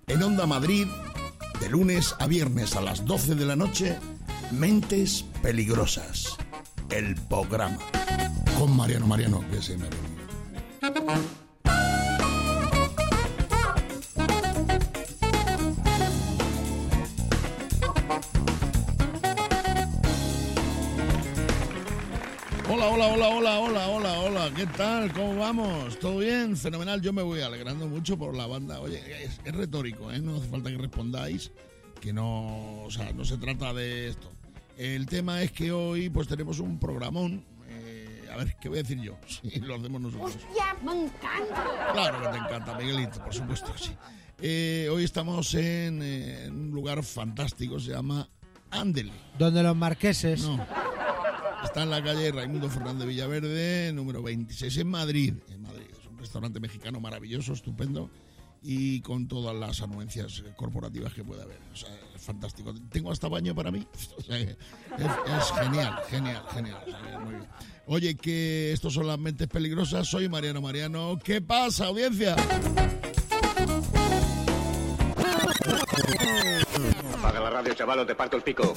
En Onda Madrid, de lunes a viernes a las 12 de la noche, Mentes Peligrosas, el programa. Con Mariano, que se me ha venido. Hola, ¿qué tal? ¿Cómo vamos? ¿Todo bien? Fenomenal, yo me voy alegrando mucho por la banda. Oye, es retórico, ¿eh? No hace falta que respondáis, que no, o sea, no se trata de esto. El tema es que hoy pues tenemos un programón. A ver, ¿qué voy a decir yo? Sí, lo hacemos nosotros. ¡Hostia, me encanta! Claro que te encanta, Miguelito, por supuesto que sí. Hoy estamos en un lugar fantástico, se llama Ándele. Donde los marqueses... No. Está en la calle Raimundo Fernández Villaverde, número 26, en Madrid. Es un restaurante mexicano maravilloso, estupendo, y con todas las anuencias corporativas que puede haber. O sea, es fantástico. Tengo hasta baño para mí. O sea, es genial. O sea, muy bien. Oye, que estos son las Mentes Peligrosas. Soy Mariano. ¿Qué pasa, audiencia? Apaga la radio, chaval, o te parto el pico.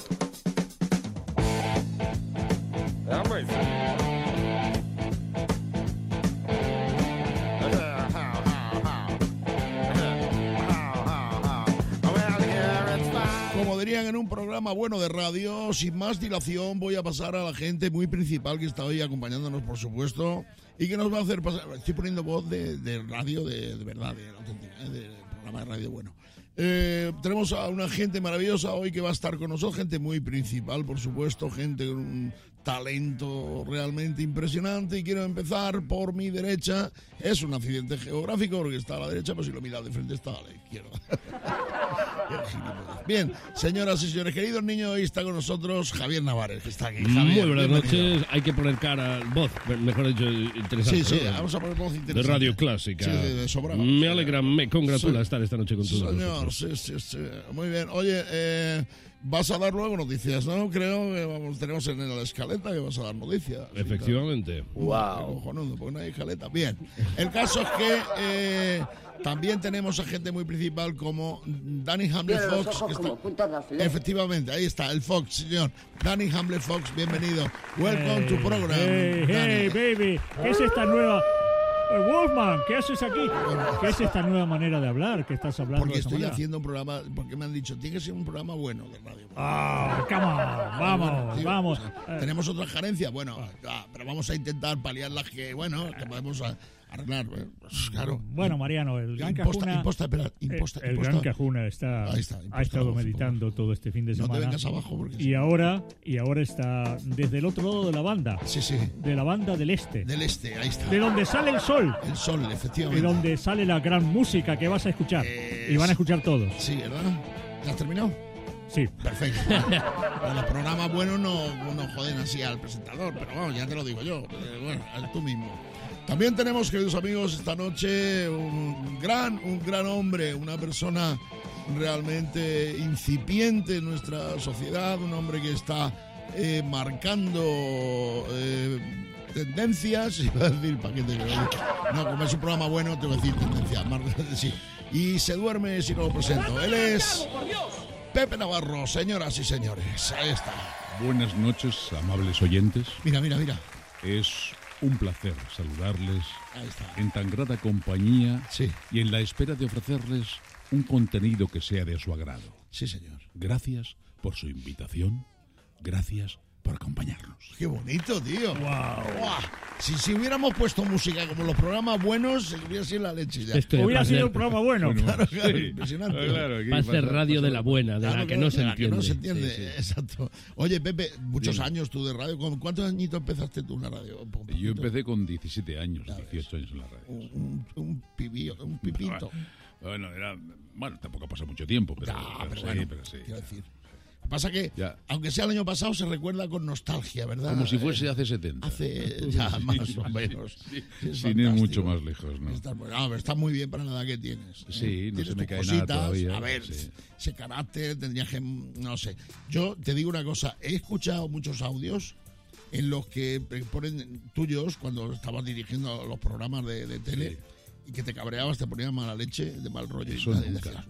Como dirían en un programa bueno de radio, sin más dilación voy a pasar a la gente muy principal que está hoy acompañándonos, por supuesto, y que nos va a hacer pasar. Estoy poniendo voz de radio de verdad, de auténtica, de programa de radio bueno. Tenemos a una gente maravillosa hoy que va a estar con nosotros, gente muy principal, por supuesto, gente con un talento realmente impresionante, y quiero empezar por mi derecha. Es un accidente geográfico porque está a la derecha, pero si lo miras de frente está a la izquierda. Bien, señoras y señores, queridos niños, hoy está con nosotros Javier Navares, que está aquí. Javier, muy buenas noches. Hay que poner cara, voz, mejor dicho, interesante. Sí, vamos a poner voz interesante. De Radio Clásica. Sí, de sobraba. Me alegra, me congratula estar esta noche con todos nosotros. Sí. Muy bien. Oye, vas a dar luego noticias, ¿no? Creo que tenemos en la escaleta que vas a dar noticias. Efectivamente. Wow. Cojonudo, porque no hay escaleta. Bien. El caso es que también tenemos a gente muy principal como Danny Hamble Fox. Que está, efectivamente, ahí está, el Fox, señor. Danny Hamble Fox, bienvenido. Welcome to program. Hey, baby. ¿Qué es esta nueva... Wolfman, ¿qué haces aquí? ¿Qué es esta nueva manera de hablar? ¿Qué estás hablando? Porque estoy haciendo un programa, porque me han dicho, tiene que ser un programa bueno de radio. Come on, vamos. Tenemos otras carencias, pero vamos a intentar paliar las que podemos arreglar. Pues, claro. Bueno, Mariano, el Gran Cajuna... El Gran Cajuna ha estado meditando todo este fin de semana. No te vengas abajo porque... Y ahora está desde el otro lado de la banda. Sí. De la banda del este. Del este, ahí está. De donde sale el sol. El sol, efectivamente. De donde sale la gran música que vas a escuchar. Y van a escuchar todos. Sí, ¿verdad? ¿Ya has terminado? Sí. Perfecto. Los programas buenos no joden así al presentador, pero vamos, ya te lo digo yo. Bueno, tú mismo. También tenemos, queridos amigos, esta noche un gran hombre, una persona realmente incipiente en nuestra sociedad, un hombre que está marcando tendencias, iba a decir, ¿para qué te digo? No, como es un programa bueno, te voy a decir tendencias, sí. Y se duerme si no lo presento. Él es Pepe Navarro, señoras y señores, ahí está. Buenas noches, amables oyentes. Mira. Es un placer saludarles en tan grata compañía y en la espera de ofrecerles un contenido que sea de su agrado. Sí, señor. Gracias por su invitación. Gracias por acompañarnos. ¡Qué bonito, tío! ¡Wow! Si hubiéramos puesto música como los programas buenos, hubiera sido la leche ya. Hubiera sido un programa bueno. Claro, impresionante. Va a ser radio de la buena, de la que no se entiende. Que no se entiende, exacto. Oye, Pepe, muchos años tú de radio. ¿Con cuántos añitos empezaste tú en la radio? Yo empecé con 17 años, 18 años en la radio. Un pipito. Bueno, tampoco ha pasado mucho tiempo, pero sí. Quiero decir. Pasa que, aunque sea el año pasado, se recuerda con nostalgia, ¿verdad? Como si fuese hace 70. Hace ya más o menos. Sin ir mucho más lejos, ¿no? Está muy bien para la edad que tienes. Sí, no se me cae cositas, nada todavía. A ver, ese carácter tendrías que... No sé. Yo te digo una cosa. He escuchado muchos audios en los que ponen tuyos, cuando estabas dirigiendo los programas de tele... Y que te cabreabas, te ponías mala leche, de mal rollo. Eso y nunca. decías, no,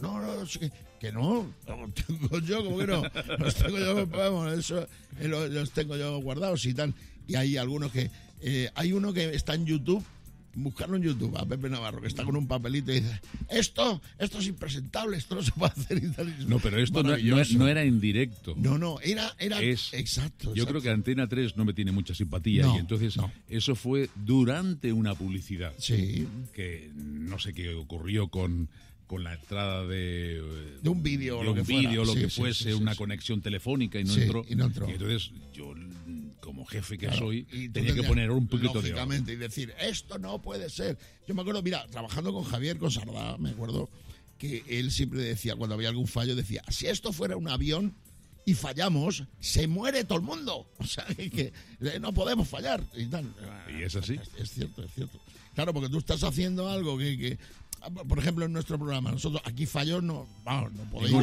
que no, los tengo yo, como que no, los tengo yo, vamos, eso los tengo yo guardados y tal. Y hay algunos que, hay uno que está en YouTube, buscarlo en YouTube, a Pepe Navarro, que está con un papelito y dice, esto es impresentable, esto no se puede hacer y tal. No, pero esto no era en directo. No, era exacto. Yo creo que Antena 3 no me tiene mucha simpatía y entonces eso fue durante una publicidad. Sí. Que no sé qué ocurrió con la entrada de un vídeo, lo que fuese, una conexión telefónica y no entró. Y entonces yo, como jefe que soy, tenía que poner un poquito de orden. Y decir, esto no puede ser. Yo me acuerdo, mira, trabajando con Javier, con Sardá, me acuerdo que él siempre decía, cuando había algún fallo, decía, si esto fuera un avión y fallamos, se muere todo el mundo. O sea, que no podemos fallar y tal. Y es así. Es cierto. Claro, porque tú estás haciendo algo que por ejemplo, en nuestro programa, nosotros aquí fallos no podéis.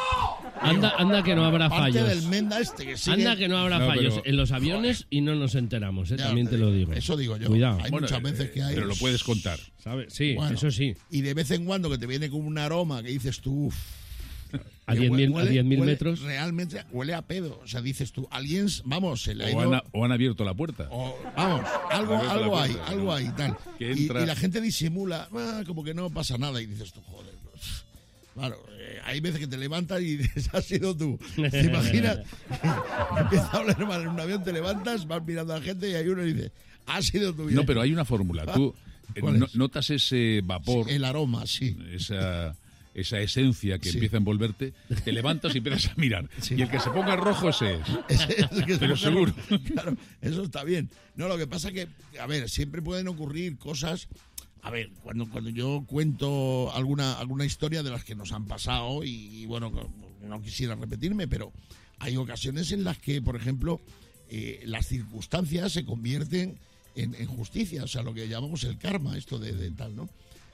Anda que no habrá fallos. Del Menda que sigue... Anda que no habrá fallos en los aviones y no nos enteramos, también te lo digo. Eso digo yo. Cuidado. Hay muchas veces que hay... Pero lo puedes contar. ¿Sabes? Sí, eso sí. Y de vez en cuando que te viene con un aroma que dices tú... A 10.000 metros. Realmente huele a pedo. O sea, dices tú, alguien, vamos, se le ha ido... O han abierto la puerta. Vamos, algo hay, tal. Y la gente disimula, como que no pasa nada. Y dices tú, joder, pues, claro, hay veces que te levantas y dices, has sido tú. ¿Te imaginas? Empieza a hablar mal en un avión, te levantas, vas mirando a la gente y hay uno y dice, has sido tú. No, pero hay una fórmula. Tú notas ese vapor. Sí, el aroma, sí. Esa esencia que empieza a envolverte, te levantas y empiezas a mirar. Sí. Y el que se ponga rojo ese es. Pero seguro. Claro, eso está bien. No, lo que pasa que, a ver, siempre pueden ocurrir cosas. A ver, cuando yo cuento alguna historia de las que nos han pasado y bueno, no quisiera repetirme, pero hay ocasiones en las que, por ejemplo, las circunstancias se convierten en justicia, o sea, lo que llamamos el karma, esto de tal, ¿no?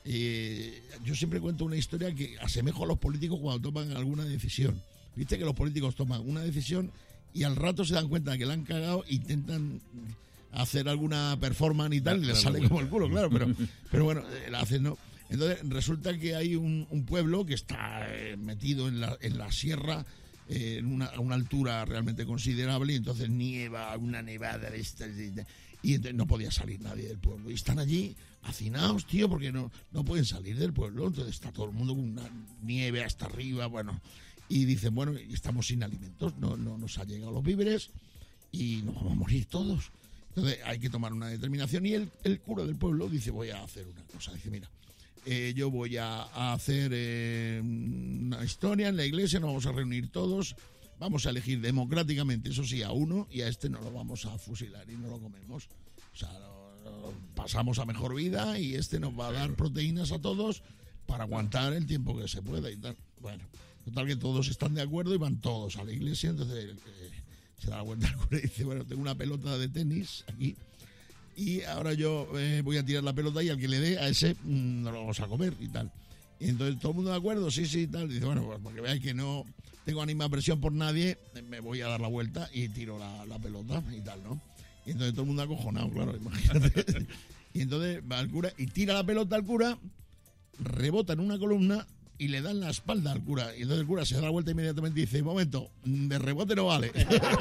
Yo siempre cuento una historia que asemejo a los políticos cuando toman alguna decisión. Viste que los políticos toman una decisión y al rato se dan cuenta de que la han cagado e intentan hacer alguna performance y tal, y les sale como el culo, claro, pero bueno, la hacen, ¿no? Entonces resulta que hay un pueblo que está metido en la sierra, a una altura realmente considerable, y entonces nieva, una nevada de estas, y entonces no podía salir nadie del pueblo. Y están allí hacinados, tío, porque no pueden salir del pueblo. Entonces está todo el mundo con una nieve hasta arriba, bueno. Y dicen, bueno, estamos sin alimentos, no nos ha llegado los víveres y nos vamos a morir todos. Entonces hay que tomar una determinación y el cura del pueblo dice, voy a hacer una cosa. Dice, mira, yo voy a hacer una historia en la iglesia, nos vamos a reunir todos, vamos a elegir democráticamente, eso sí, a uno, y a este no lo vamos a fusilar y no lo comemos. O sea, pasamos a mejor vida y este nos va a dar proteínas a todos para aguantar el tiempo que se pueda y tal. Bueno, total que todos están de acuerdo y van todos a la iglesia, entonces se da cuenta el cura y dice, bueno, tengo una pelota de tenis aquí y ahora yo voy a tirar la pelota y al que le dé a ese no lo vamos a comer y tal. Y entonces todo el mundo de acuerdo, sí, y tal. Y dice, bueno, pues porque veáis que no tengo ánima presión por nadie, me voy a dar la vuelta y tiro la pelota y tal, ¿no? Y entonces todo el mundo acojonado, claro, imagínate. Y entonces va el cura y tira la pelota al cura, rebota en una columna y le dan la espalda al cura. Y entonces el cura se da la vuelta inmediatamente y dice, un momento, de rebote no vale.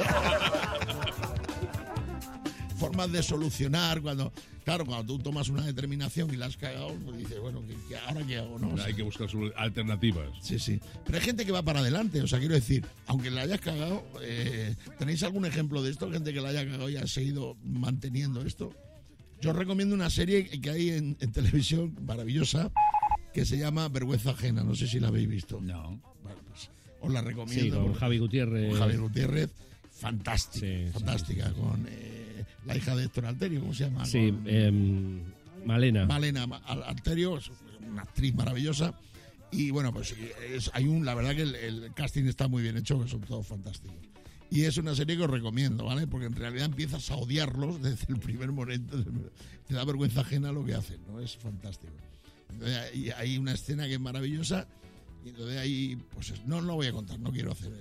Formas de solucionar cuando tú tomas una determinación y la has cagado, pues dices, bueno, ¿ahora qué hago? ¿No? Hay que buscar alternativas. Sí. Pero hay gente que va para adelante, o sea, quiero decir, aunque la hayas cagado, ¿tenéis algún ejemplo de esto? Gente que la haya cagado y ha seguido manteniendo esto. Yo os recomiendo una serie que hay en televisión maravillosa que se llama Vergüenza Ajena, no sé si la habéis visto. No. Bueno, pues os la recomiendo. Sí, con Javi Gutiérrez. Con Javi Gutiérrez, fantástica, con la hija de Héctor Alterio, ¿cómo se llama? Sí, Malena. Malena Alterio, es una actriz maravillosa. Y bueno, pues la verdad que el casting está muy bien hecho, que son todos fantásticos. Y es una serie que os recomiendo, ¿vale? Porque en realidad empiezas a odiarlos desde el primer momento. Te da vergüenza ajena lo que hacen, ¿no? Es fantástico. Entonces, hay una escena que es maravillosa. Y entonces ahí, pues no lo voy a contar, no quiero hacer.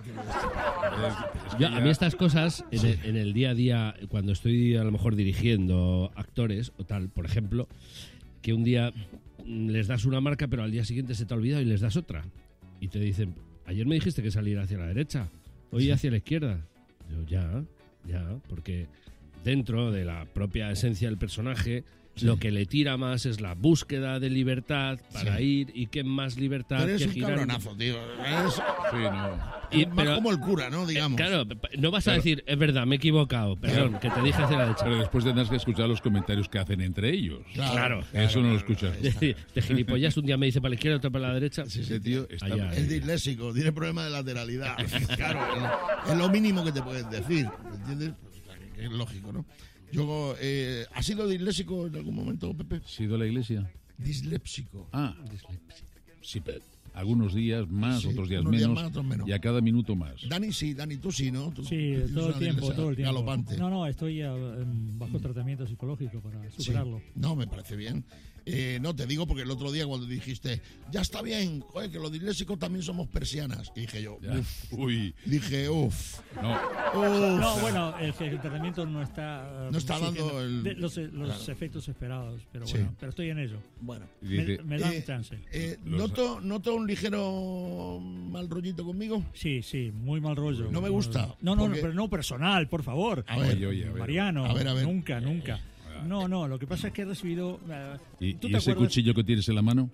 A mí estas cosas, en el día a día, cuando estoy a lo mejor dirigiendo actores o tal, por ejemplo, que un día les das una marca, pero al día siguiente se te ha olvidado y les das otra. y te dicen, ayer me dijiste que salir hacia la derecha, hoy hacia la izquierda. Yo, ya, porque dentro de la propia esencia del personaje, lo que le tira más es la búsqueda de libertad para ir, y qué más libertad pero que es un girar. cabronazo, tío. Pero, como el cura, ¿no? Digamos. Claro, no vas a decir, es verdad, me he equivocado, perdón, que te dije hacia la derecha. Pero después tendrás que escuchar los comentarios que hacen entre ellos. Claro. Eso no lo escuchas. De gilipollas, un día me dice para la izquierda, otro para la derecha. Ese tío está... Allá. Es disléxico, tiene problema de lateralidad. Claro, es lo mínimo que te pueden decir. ¿Entiendes? Pues, es lógico, ¿no? Yo, ¿has sido disléxico en algún momento, Pepe? ¿Has ido a la iglesia? Dislépsico. Sí, pero algunos días más, otros días unos menos, días más, otros menos. y a cada minuto más. Dani, tú sí, ¿no? Tú Sí, tienes todo el una tiempo, dislexia todo el tiempo. galopante. No, estoy bajo tratamiento psicológico para superarlo. Sí. No, me parece bien. No, te digo porque el otro día cuando dijiste, ya está bien, joder, que los disléxicos también somos persianas. Y dije yo, uff. No, bueno, el tratamiento no está... No está dando los efectos esperados, pero bueno, pero estoy en ello. Bueno. Me dan chance. ¿Noto un ligero mal rollito conmigo? Sí, muy mal rollo. No me gusta. No, pero no personal, por favor. A ver, oye. Mariano, a ver. nunca. No, lo que pasa es que he recibido... ¿Y ese cuchillo que tienes en la mano?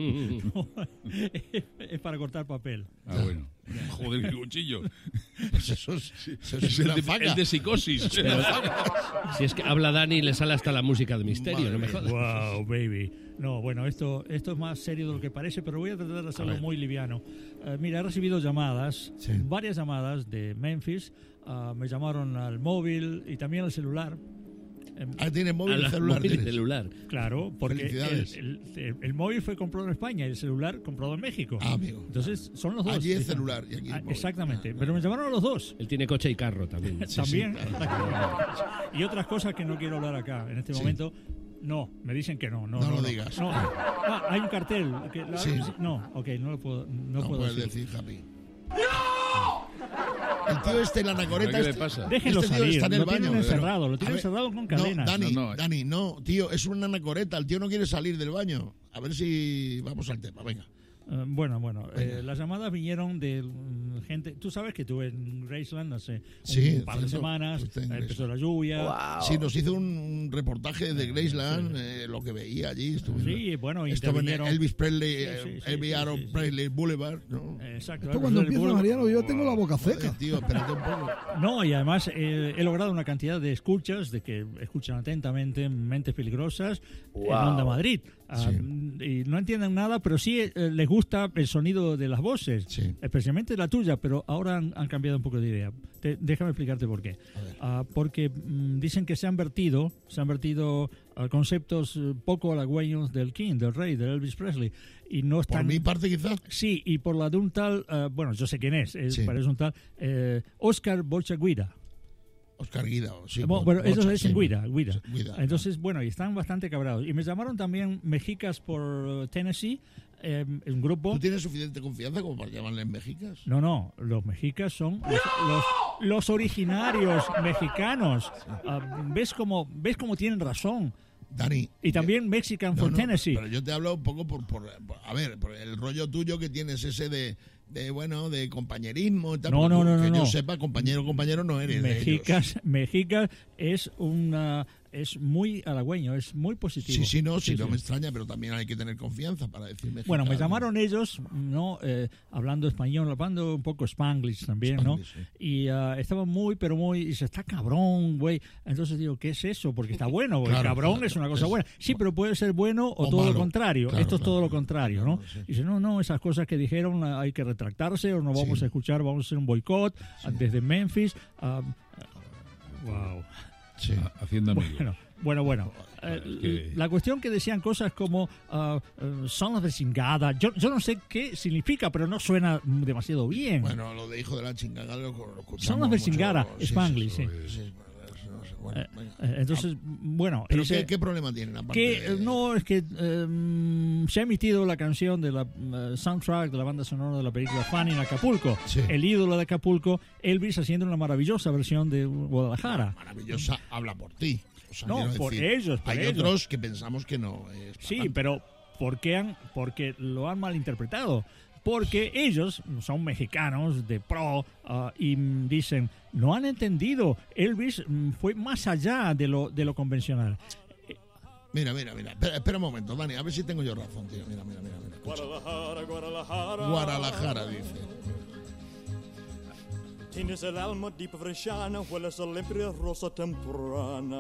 Es para cortar papel. Ah, bueno. Joder, qué cuchillo. Pues eso es el de psicosis. Pero, si es que habla Dani y le sale hasta la música de misterio, no me jodas. Wow, baby. No, bueno, esto es más serio de lo que parece, pero voy a tratar de hacerlo muy liviano. Mira, he recibido llamadas, varias llamadas de Memphis. Me llamaron al móvil y también al celular. ¿Tienes móvil y celular? Claro, porque el móvil fue comprado en España y el celular comprado en México. Amigo. Entonces, son los dos. Allí es celular y aquí es móvil. Exactamente, pero me llamaron a los dos. Él tiene coche y carro también. También. Y otras cosas que no quiero hablar acá en este momento. No, me dicen que no. No lo digas. No. Hay un cartel. No, no lo puedo. No puedo puedes decir, Happy. ¡No! El tío el anacoreta. ¿Qué le pasa? Déjenlo salir. Está en el baño. Lo tienen encerrado con cadenas. Dani, tío, es una anacoreta. El tío no quiere salir del baño. A ver si vamos al tema, venga. Bueno, las llamadas vinieron de gente. Tú sabes que estuve en Graceland hace un par de semanas, empezó la lluvia. Wow. Sí, nos hizo un reportaje de Graceland, lo que veía allí. Estuve en Elvis Presley, Presley Boulevard, ¿no? Exacto. Esto cuando empieza Mariano, yo tengo la boca seca. Tío, espérate un poco. No, y además he logrado una cantidad de escuchas, de que escuchan atentamente Mentes Peligrosas en Onda Madrid. Y no entienden nada, pero sí les gusta el sonido de las voces, especialmente la tuya, pero ahora han cambiado un poco de idea. Déjame explicarte por qué. Porque dicen que se han vertido conceptos poco halagüeños del King, del rey, de Elvis Presley. Y no están... ¿Por mi parte quizás? Sí, y por la de un tal, yo sé quién es, parece un tal, Oscar Bochaguira. Oscar Guida. Sí, bueno, ellos le dicen Guida. Entonces, y están bastante cabreados. Y me llamaron también mexicas por Tennessee, un grupo... ¿Tú tienes suficiente confianza como para llamarle mexicas? No, los mexicas son los originarios mexicanos. ¿Ves cómo tienen razón? Dani. Y también Mexican for Tennessee. Pero yo te hablo un poco por el rollo tuyo que tienes ese de compañerismo y tal. Que yo sepa, compañero no eres. Mexicas es muy halagüeño, es muy positivo. Sí, no me extraña, pero también hay que tener confianza para decir mexicano. Bueno, me llamaron ellos, hablando español, hablando un poco Spanglish también, ¿no? Sí. Y estaban y dice, está cabrón, güey. Entonces digo, ¿qué es eso? Porque está bueno, güey. Cabrón es una cosa buena. Sí, pero puede ser bueno o todo malo. Lo contrario. Esto es todo lo contrario, ¿no? Sí. Dice, no, esas cosas que dijeron hay que retractarse o no vamos a escuchar, vamos a hacer un boicot desde Memphis. Wow. Sí. Haciendo amigos. Bueno. La cuestión que decían cosas como son las de chingada. Yo no sé qué significa, pero no suena demasiado bien. Bueno, lo de hijo de la chingada lo escuchamos. Son las de chingada, Spanglish, sí. Entonces, ¿Pero qué problema tienen? Es que se ha emitido la canción de la soundtrack de la banda sonora de la película Fanny en Acapulco. Sí. El ídolo de Acapulco, Elvis, haciendo una maravillosa versión de Guadalajara. Maravillosa, habla por ti. O sea, no, por ellos. Hay otros que pensamos que no es. Sí, pero porque lo han malinterpretado. porque ellos son mexicanos de pro y dicen, no han entendido, Elvis fue más allá de lo convencional. Mira. Espera un momento, Dani, a ver si tengo yo razón, tío. Mira. Guadalajara, dice. Tienes el alma deep freshana, hueles a limpia rosa temprana.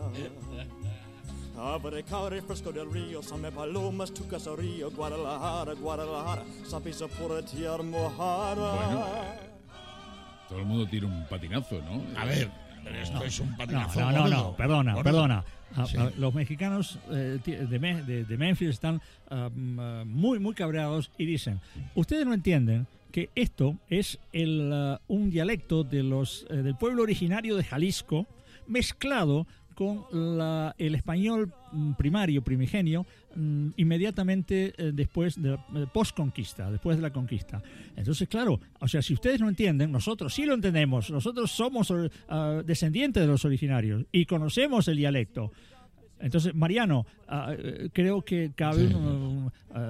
Abre caure fresco del río, same palomas, tu caserío, Guadalajara, sapisa por tierra mojada. Bueno, todo el mundo tiene un patinazo, ¿no? A ver, pero esto es un patinazo. No, perdona. Sí. Los mexicanos de Memphis están muy cabreados y dicen, ustedes no entienden que esto es un dialecto del pueblo originario de Jalisco mezclado con el español primigenio, inmediatamente después de posconquista, después de la conquista. Entonces, claro, o sea, si ustedes no entienden, nosotros sí lo entendemos. Nosotros somos descendientes de los originarios y conocemos el dialecto. Entonces, Mariano, creo que cabe un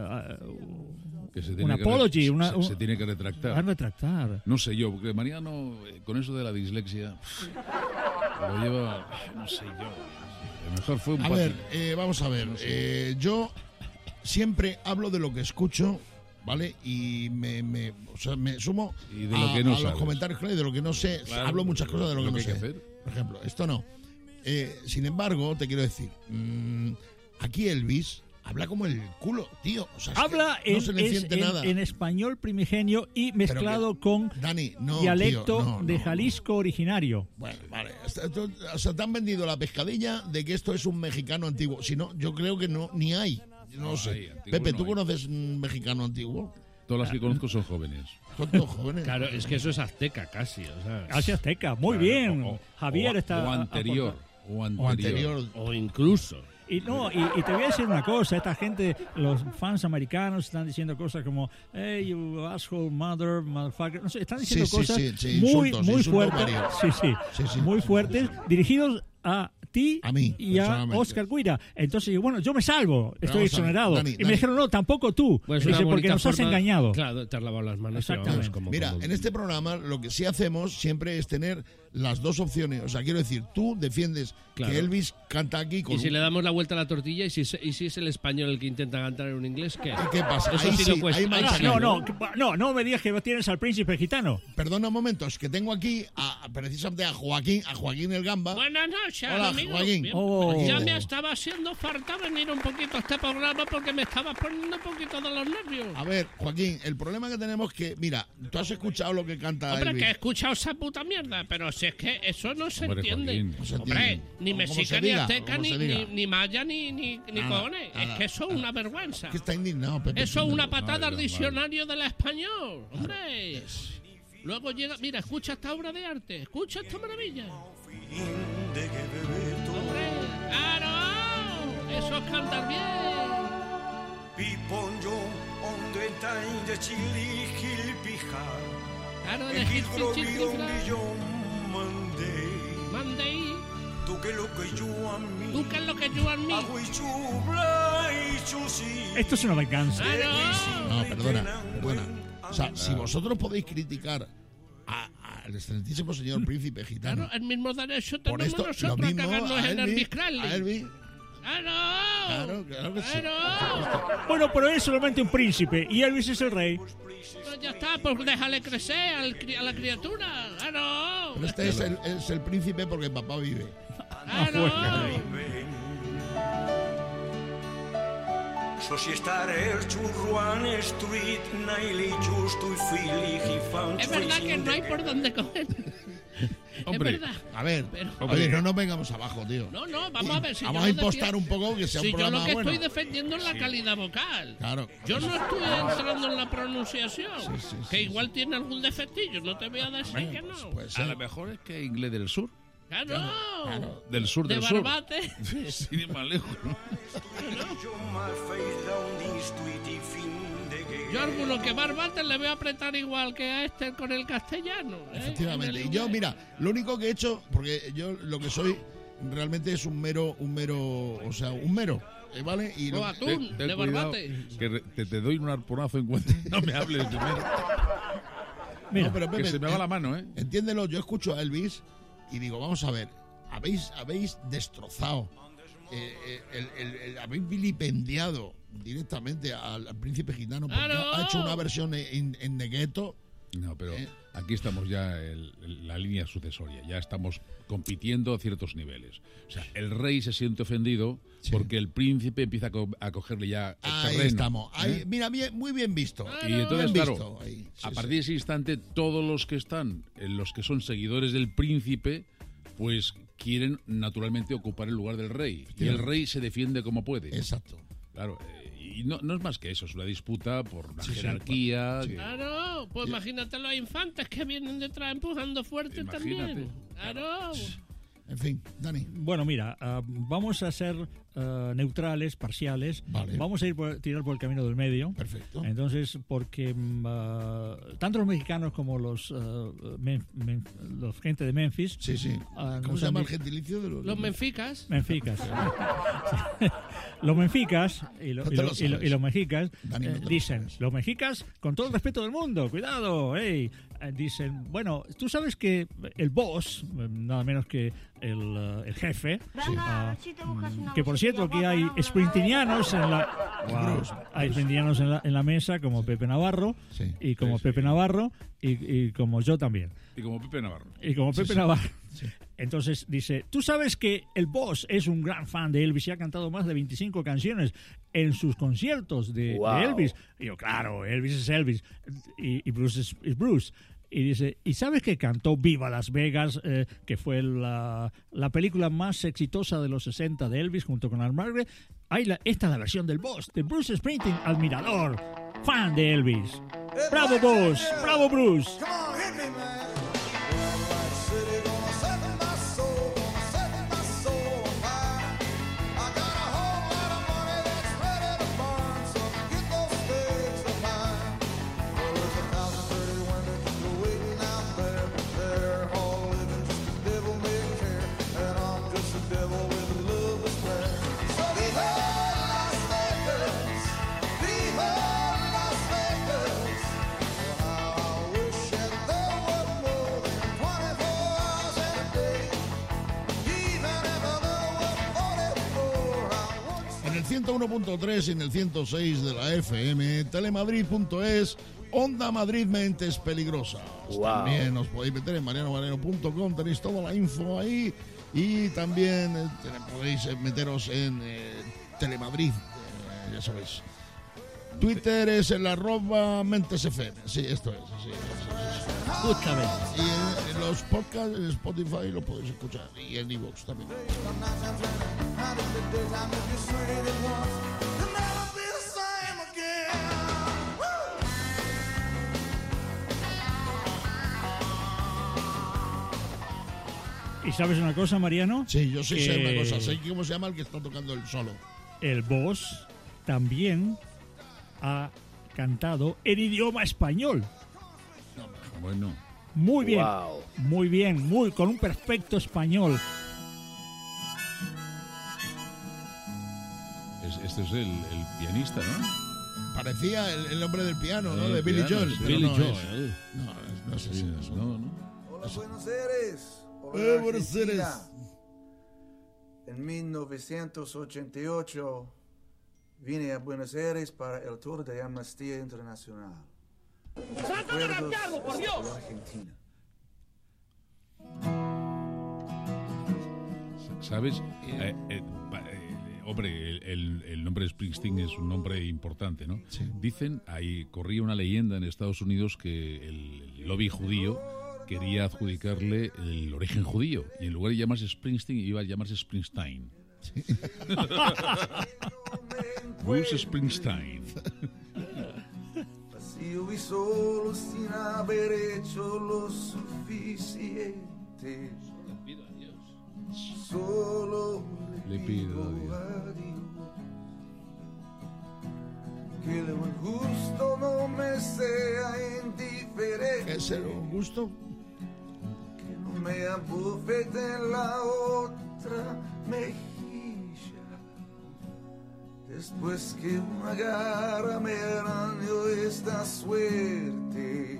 apology. Se tiene que retractar. No sé yo, porque Mariano, con eso de la dislexia, lo lleva, no sé yo. Mejor fue un A ver, vamos a ver. No sé. Yo siempre hablo de lo que escucho, ¿vale? Y me sumo y de lo que no a los comentarios, claro, y de lo que no sé. Claro, hablo muchas cosas de lo que no sé. Por ejemplo, esto no. Sin embargo, te quiero decir, aquí Elvis habla como el culo, tío. O sea, habla no se le siente nada. En español primigenio y mezclado con Dani, dialecto de Jalisco originario. Bueno, vale. O sea, te han vendido la pescadilla de que esto es un mexicano antiguo. Si no, yo creo que ni hay. No sé. Pepe, ¿tú conoces un mexicano antiguo? Todas las que conozco son jóvenes. Son todos jóvenes. Claro, es que eso es azteca casi. O sea, casi azteca, muy bien. Javier está... O anterior. O incluso. Y te voy a decir una cosa, esta gente, los fans americanos están diciendo cosas como hey, you asshole, motherfucker, no sé, están diciendo cosas muy fuertes, muy fuertes, dirigidos a ti a mí, y a Oscar Guira. Entonces, bueno, yo me salvo, estoy exonerado. Dani. Me dijeron, no, tampoco tú. Pues dice, porque nos has engañado. Claro, te has lavado las manos. Exactamente. Mira, en este programa lo que sí hacemos siempre es tener las dos opciones. O sea, quiero decir, tú defiendes que Elvis canta aquí con... Y si le damos la vuelta a la tortilla y si es el español el que intenta cantar en un inglés, ¿qué? ¿Qué pasa? Eso sí lo cuesta. No me digas que tienes al príncipe gitano. Perdona un momento, es que tengo aquí precisamente a Joaquín el Gamba. Buenas noches, hola, amigo. Joaquín. Ya me estaba haciendo falta venir un poquito a este programa porque me estaba poniendo un poquito de los nervios. A ver, Joaquín, el problema que tenemos es que, mira, tú has escuchado lo que canta Elvis. Hombre, que he escuchado esa puta mierda, pero si es que eso no se entiende. Joaquín, no se entiende. Ni mexica, ni azteca, ni maya, ni cojones. Es que eso es una vergüenza. Que está indignado, Pepe. Eso es una patada al diccionario del español. Hombre. Luego llega, mira, escucha esta obra de arte, escucha esta maravilla. Hombre, claro, eso es cantar bien. Claro, de Mandei. Tú que lo que yo a mí. Esto es una venganza. No, perdona. O sea, si vosotros podéis criticar al excelentísimo señor príncipe gitano. Claro, el mismo derecho tenemos esto, nosotros a cagarnos en Elvis Presley. Claro que sí. Bueno, pero es solamente un príncipe y Elvis es el rey. Pues ya está, pues déjale crecer a la criatura. Pero este es el príncipe porque papá vive. Es verdad que no hay por dónde coger. Hombre, es verdad. A ver, no nos vengamos abajo, tío. No, vamos a ver. Vamos a impostar un poco que sea un programa bueno. Yo lo que estoy defendiendo es la calidad vocal. Claro. Yo no estoy entrando en la pronunciación. Que igual tiene algún defectillo. No te voy a decir que no. Pues, a lo mejor es que inglés del sur. Claro. Del sur del sur. De Barbate. Sí, de más lejos. Yo a alguno que Barbate le voy a apretar igual que a este con el castellano. Efectivamente. Y yo, mira, lo único que he hecho, porque yo lo que soy realmente es un mero, ¿vale? Y o atún, de barbate. Que te doy un arponazo en cuanto no me hables primero. Mira, no, pero Pepe, que se me va la mano, ¿eh? Entiéndelo, yo escucho a Elvis y digo, vamos a ver, habéis destrozado, habéis vilipendiado directamente al príncipe gitano porque ha hecho una versión en The Ghetto. No, pero aquí estamos ya en la línea sucesoria, ya estamos compitiendo a ciertos niveles. O sea, el rey se siente ofendido porque el príncipe empieza a cogerle ya el terreno. Ahí estamos. Mira, muy bien visto. Y entonces, bien claro, visto. Ahí. A partir de ese instante, todos los que están, los que son seguidores del príncipe, pues quieren naturalmente ocupar el lugar del rey. Y el rey se defiende como puede. Exacto. Claro, y no es más que eso, es una disputa por la jerarquía. Sí. Claro, pues imagínate los infantes que vienen detrás empujando fuerte también. Claro. En fin, Dani. Bueno, mira, vamos a ser neutrales, parciales. Vale. Vamos a tirar por el camino del medio. Perfecto. Entonces, porque tanto los mexicanos como los gente de Memphis. Sí. ¿Cómo se llama el gentilicio de los menficas? Menficas. Los menficas y los mexicas dicen, los mexicas, con todo el respeto del mundo, cuidado, dicen, bueno, tú sabes que el boss, nada menos que el jefe, que por cierto aquí hay sprintinianos en la mesa como Pepe Navarro y como Pepe Navarro y como yo también. Y como Pepe Navarro. Navarro. Sí. Entonces dice, tú sabes que el boss es un gran fan de Elvis y ha cantado más de 25 canciones en sus conciertos de Elvis. Y yo, claro, Elvis es Elvis y Bruce es Bruce. Y dice, ¿y sabes que cantó Viva Las Vegas, que fue la película más exitosa de los 60 de Elvis junto con Al Margaret? Esta es la versión del boss, de Bruce Springsteen, admirador, fan de Elvis. ¡Bravo, boss! ¡Bravo, Bruce! En el 101.3 y en el 106 de la FM, telemadrid.es, Onda Madrid Mentes Peligrosas. También os podéis meter en marianovalero.com, tenéis toda la info ahí, y también podéis meteros en Telemadrid, ya sabéis. Twitter es el @MentesFM. Sí, esto es. Sí. Justamente. Y en los podcasts, en Spotify lo podéis escuchar. Y en iVoox también. ¿Y sabes una cosa, Mariano? Sí, yo sí sé una cosa. Sé cómo se llama el que está tocando el solo. El boss también ha cantado en idioma español. Bueno. Muy bien, muy bien, con un perfecto español. Este es el pianista, ¿no? Parecía el hombre del piano, ¿no? De Billy Joel. Sí. Billy Joel. No sé si es. No. Hola, Buenos Aires. Buenos Aires. En 1988 vine a Buenos Aires para el tour de Amnistía Internacional. ¡Sácame rapearlo, por Dios! Argentina. ¿Sabes? Hombre, el nombre Springsteen es un nombre importante, ¿no? Sí. Dicen, corría una leyenda en Estados Unidos que el lobby judío quería adjudicarle el origen judío y en lugar de llamarse Springsteen iba a llamarse Springsteen. Sí. Bruce Springsteen. Vacío y solo sin haber hecho lo suficiente. Solo le pido a Dios que lo injusto no me sea indiferente. ¿Es el gusto? Que no me abofete en la otra mejilla. Después que una gara me arañó esta suerte,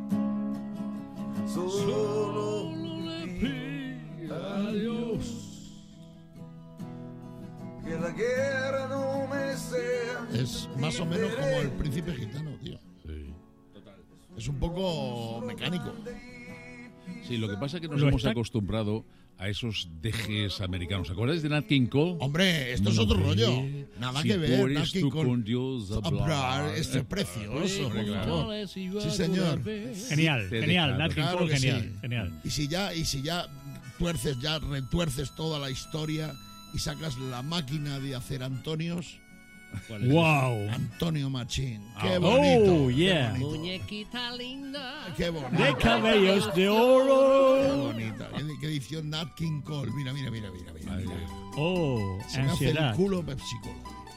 solo le pido a Dios que la guerra no me sea. Es más o menos como el príncipe gitano, tío. Sí. Es un poco mecánico. Sí, lo que pasa es que nos Lo hemos está- acostumbrado a esos dejes americanos. ¿Acordáis de Nat King Cole? Hombre, esto es otro rollo. Nada Si que ver. puedes Nat King tú Cole. con Dios hablar. Esto es precioso, Hombre, por claro. favor. Sí, señor. Genial, Te genial. deja- Nat King Claro Cole, que genial, sí. genial. Y si ya retuerces toda la historia y sacas la máquina de hacer Antonios, ¿Cuál es? Wow. Antonio Machín. Qué Ah. bonito. Oh, qué yeah. bonito, Muñequita linda. Qué bonito. De cabellos de Qué oro. bonita. Qué edición Nat King Cole. Mira. Ay, Oh, Se me hace el ansiedad. culo Pepsi Cola.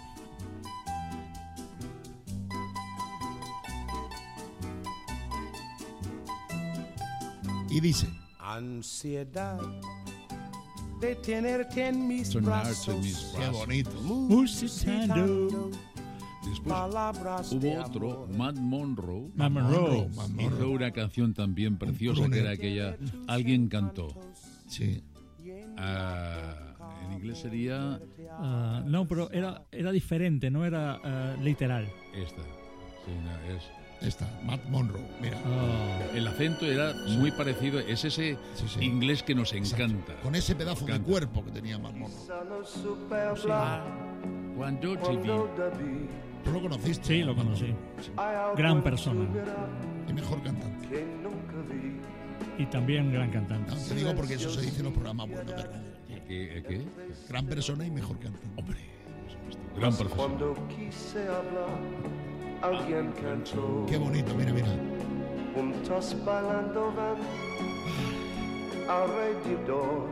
Y dice, Ansiedad de tenerte en mis Sonarte brazos, en mis qué brazos. bonito. Musitando. Después palabras de hubo otro, amor. Matt Monroe. Matt Monroe. Hizo una canción también preciosa que era aquella Alguien cantó. Sí. En inglés sería Ah, no, pero era diferente, no era literal. esta. Sí, no, es Esta, Matt Monroe. Mira. Oh. el acento era muy parecido, es ese Sí, sí. inglés que nos Exacto. encanta. Con ese pedazo de Canta. cuerpo que tenía Matt Monroe. Ça ne se perd pas Cuando te cuando vi, David Tú lo conociste. Sí, lo conocí. hay algo Gran en persona. tu mirar Y mejor cantante. que nunca vi. Y también gran cantante. No, te digo porque eso se dice en los programas buenos de radio. ¿qué? Gran persona y mejor cantante. Hombre, por supuesto, gran profesor. Cuando quise hablar, alguien cantó. Qué bonito, mira. Juntos bailando van alrededor,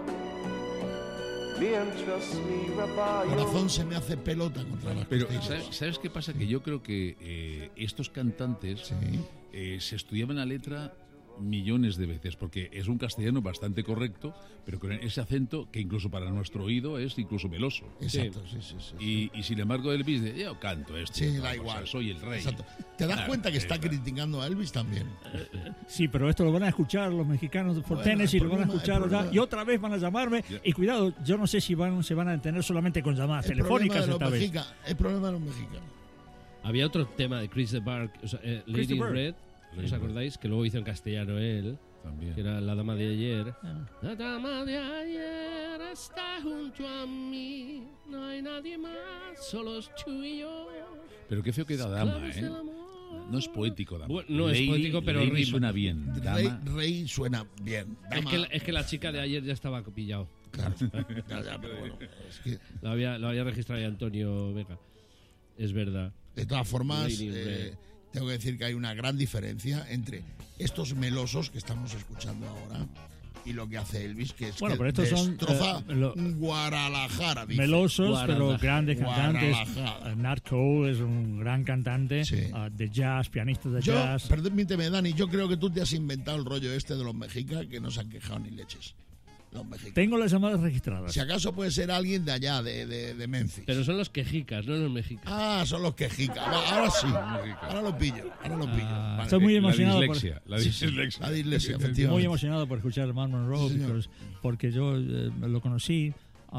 mientras miraba yo. Corazón se me hace pelota contra las Pero costillas. ¿sabes qué pasa? Que yo creo que estos cantantes Sí. se estudiaban la letra millones de veces, porque es un castellano bastante correcto, pero con ese acento que incluso para nuestro oído es incluso meloso. Exacto, sí. Y sin embargo Elvis dice, yo canto esto. Sí, no, da o sea, igual. soy el rey. Exacto. ¿Te das Ah, cuenta que está está. criticando a Elvis también? Sí, pero esto lo van a escuchar los mexicanos de Fort Bueno, Tennessee, el lo van a problema- escuchar el allá, problema- y otra vez van a llamarme. Y cuidado, yo no sé si se van a detener solamente con llamadas telefónicas esta vez. El problema de los mexicanos. Había otro tema de Chris de Burgh, o sea, Chris Lady de in Burgh. Red, ¿os acordáis? Que luego hizo en castellano él, También. que era La Dama de Ayer. Ah. La Dama de Ayer está junto a mí, no hay nadie más, solo es tú y yo. Pero qué feo queda dama, Esclavos ¿eh? del amor. No es poético, dama. Bueno, no es Lady- poético, pero Lady rima. suena bien. Dama, Rey suena bien. Dama, Es que la chica de ayer ya estaba pillado. claro. Ya, pero bueno, es que, Lo había registrado ya Antonio Vega. Es verdad. de todas formas, Lady in Red. tengo que decir que hay una gran diferencia entre estos melosos que estamos escuchando ahora y lo que hace Elvis, que es Bueno, que pero estos son, destroza lo- Guadalajara. dice. Melosos, pero Guarda- grandes cantantes. Guadalajara. Nat Cole es un gran cantante Sí. de jazz, pianista de Yo, jazz. permíteme, Dani, yo creo que tú te has inventado el rollo este de los mexicas que no se han quejado ni leches. Los mexicanos. Tengo las llamadas registradas. Si acaso puede ser alguien de allá, de Memphis. Pero son los quejicas, no los mexicas. Ah, son los quejicas. Ahora sí. Ahora lo pillo. Vale. Estoy muy emocionado por, La dislexia. La dislexia, efectivamente. muy emocionado por escuchar a Matt Monroe, Sí, señor. porque yo lo conocí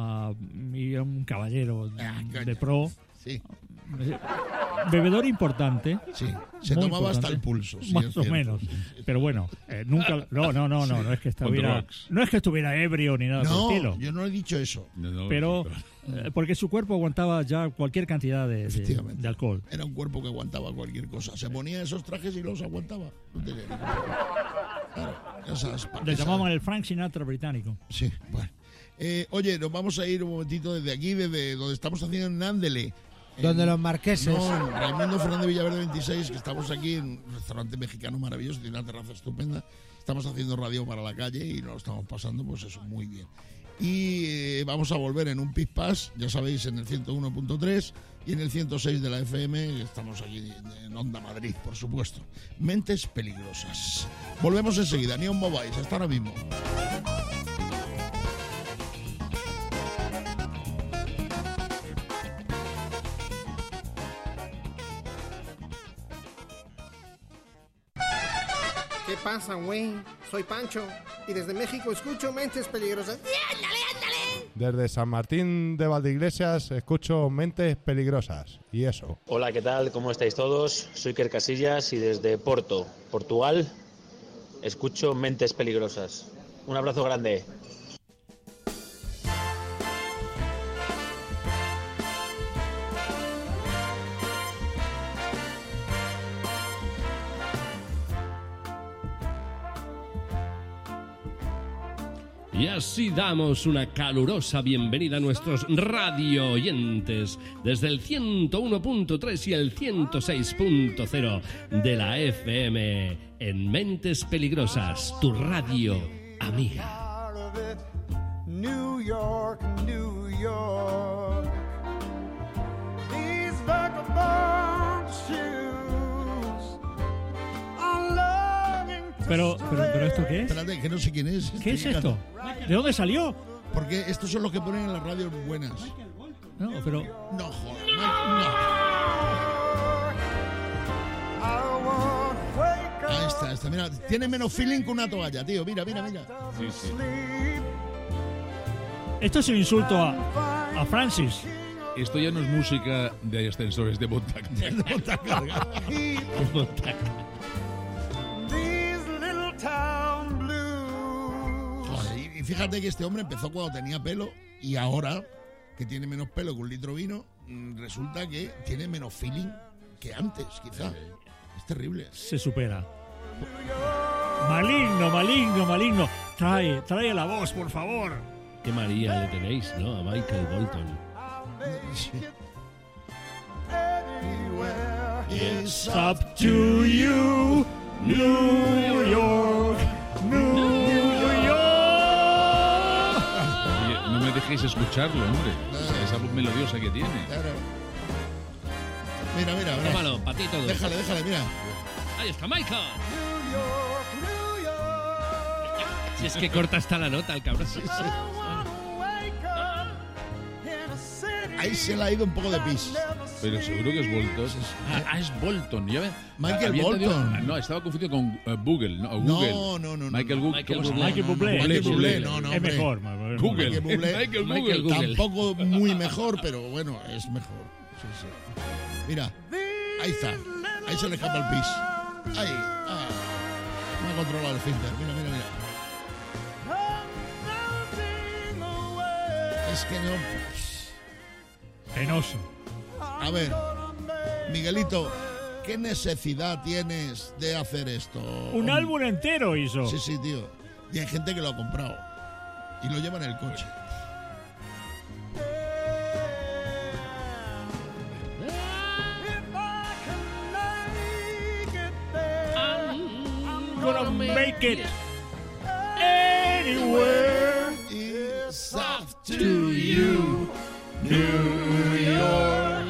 y era un caballero coño. de pro, Sí, bebedor importante. sí. Se Muy tomaba hasta importante. el pulso. sí, Más es o cierto. menos, pero bueno, nunca, no es que estuviera ebrio ni nada por el No, estilo, yo no he dicho eso. No, pero porque su cuerpo aguantaba ya cualquier cantidad Efectivamente. de alcohol. Era un cuerpo que aguantaba cualquier cosa. Se ponía esos trajes y los aguantaba. No tenía ningún problema. Claro, Le llamaban el Frank Sinatra británico. Sí, bueno. Oye, nos vamos a ir un momentito desde aquí, desde donde estamos haciendo en Nándele. Donde los marqueses. No, en Raimundo Fernández Villaverde 26, que estamos aquí en un restaurante mexicano maravilloso, tiene una terraza estupenda. Estamos haciendo radio para la calle y nos lo estamos pasando, pues eso, muy bien. Y vamos a volver en un Pit Pass, ya sabéis, en el 101.3 y en el 106 de la FM. Estamos aquí en Onda Madrid, por supuesto. Mentes peligrosas. Volvemos enseguida, ni os mováis, hasta ahora mismo. ¿Qué pasa, güey? Soy Pancho y desde México escucho Mentes Peligrosas. ¡Ándale, ándale! Desde San Martín de Valdeiglesias escucho Mentes Peligrosas. Y eso. Hola, ¿qué tal? ¿Cómo estáis todos? Soy Iker Casillas y desde Porto, Portugal, escucho Mentes Peligrosas. Un abrazo grande. Y así damos una calurosa bienvenida a nuestros radio oyentes desde el 101.3 y el 106.0 de la FM en Mentes Peligrosas, tu radio amiga. New York, New York. These vagabond shoes are longing to Pero ¿esto qué es? Espérate, que no sé quién es. ¿Qué es esto? ¿De dónde salió? Porque estos son los que ponen en las radios buenas. No, pero... No, joder. Ahí está. Mira, tiene menos feeling que una toalla, tío. Mira. Sí, sí. Esto es un insulto a Francis. Esto ya no es música de ascensores de montacarga. De montacarga. Joder, y fíjate que este hombre empezó cuando tenía pelo y ahora, que tiene menos pelo que un litro de vino, resulta que tiene menos feeling que antes, quizá. Es terrible. Se supera. Maligno. Trae la voz, por favor. Qué María le tenéis, ¿no? A Michael Bolton. Sí. It's up to you, New York, New York. Oye, no me dejéis escucharlo, hombre. Esa voz melodiosa que tiene. Claro. Mira. Tómalo, para ti todo. Déjale, mira. Ahí está Michael. Si es que corta hasta la nota el cabrón. Sí. Ahí se le ha ido un poco de pis. Pero seguro que es Bolton. Es Bolton. ¿Ya ves? Michael Bolton. No, estaba confundido con Google. No. Michael Google. Michael Bublé. No, es mejor. Google. Michael Google. Tampoco muy mejor, pero bueno, es mejor. Sí. Mira, ahí está. Ahí se le escapa el pis. Ahí. No ha controlado el filter. Mira. Es que no. Penoso. A ver, Miguelito, ¿qué necesidad tienes de hacer esto? Un álbum entero hizo. Sí, tío. Y hay gente que lo ha comprado. Y lo lleva en el coche. I'm gonna make it anywhere. It's up to you. New York.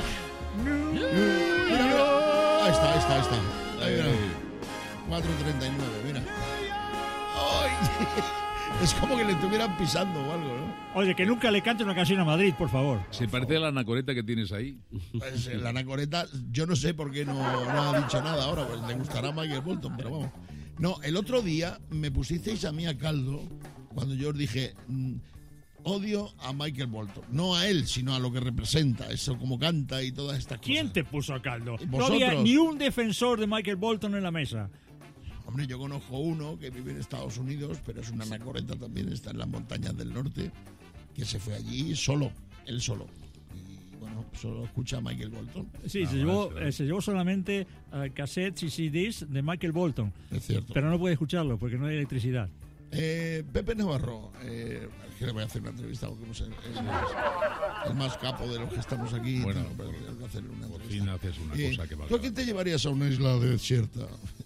Ahí está. Ahí mira. 4:39, mira. ¡Ay! Es como que le estuvieran pisando o algo, ¿no? Oye, que nunca le cante una canción a Madrid, por favor. ¿Se parece a la anacoreta que tienes ahí? Pues la anacoreta, yo no sé por qué no ha dicho nada ahora, pues le gustará a Michael Bolton, pero vamos. No, el otro día me pusisteis a mí a caldo cuando yo os dije... odio a Michael Bolton. No a él, sino a lo que representa. Eso, como canta y todas estas cosas. ¿Quién te puso a caldo? ¿Vosotros? No había ni un defensor de Michael Bolton en la mesa. Hombre, yo conozco uno que vive en Estados Unidos, pero es una anacoreta también, está en las montañas del norte, que se fue allí solo, él solo. Y bueno, solo escucha a Michael Bolton. Sí, se llevó solamente cassettes y CDs de Michael Bolton. Es cierto. Pero no puede escucharlo porque no hay electricidad. Pepe Navarro, que le voy a hacer una entrevista porque el más capo de los que estamos aquí. Bueno, pero voy a hacerle una por fin haces una cosa que valga. ¿Tú a quién te llevarías a una isla desierta?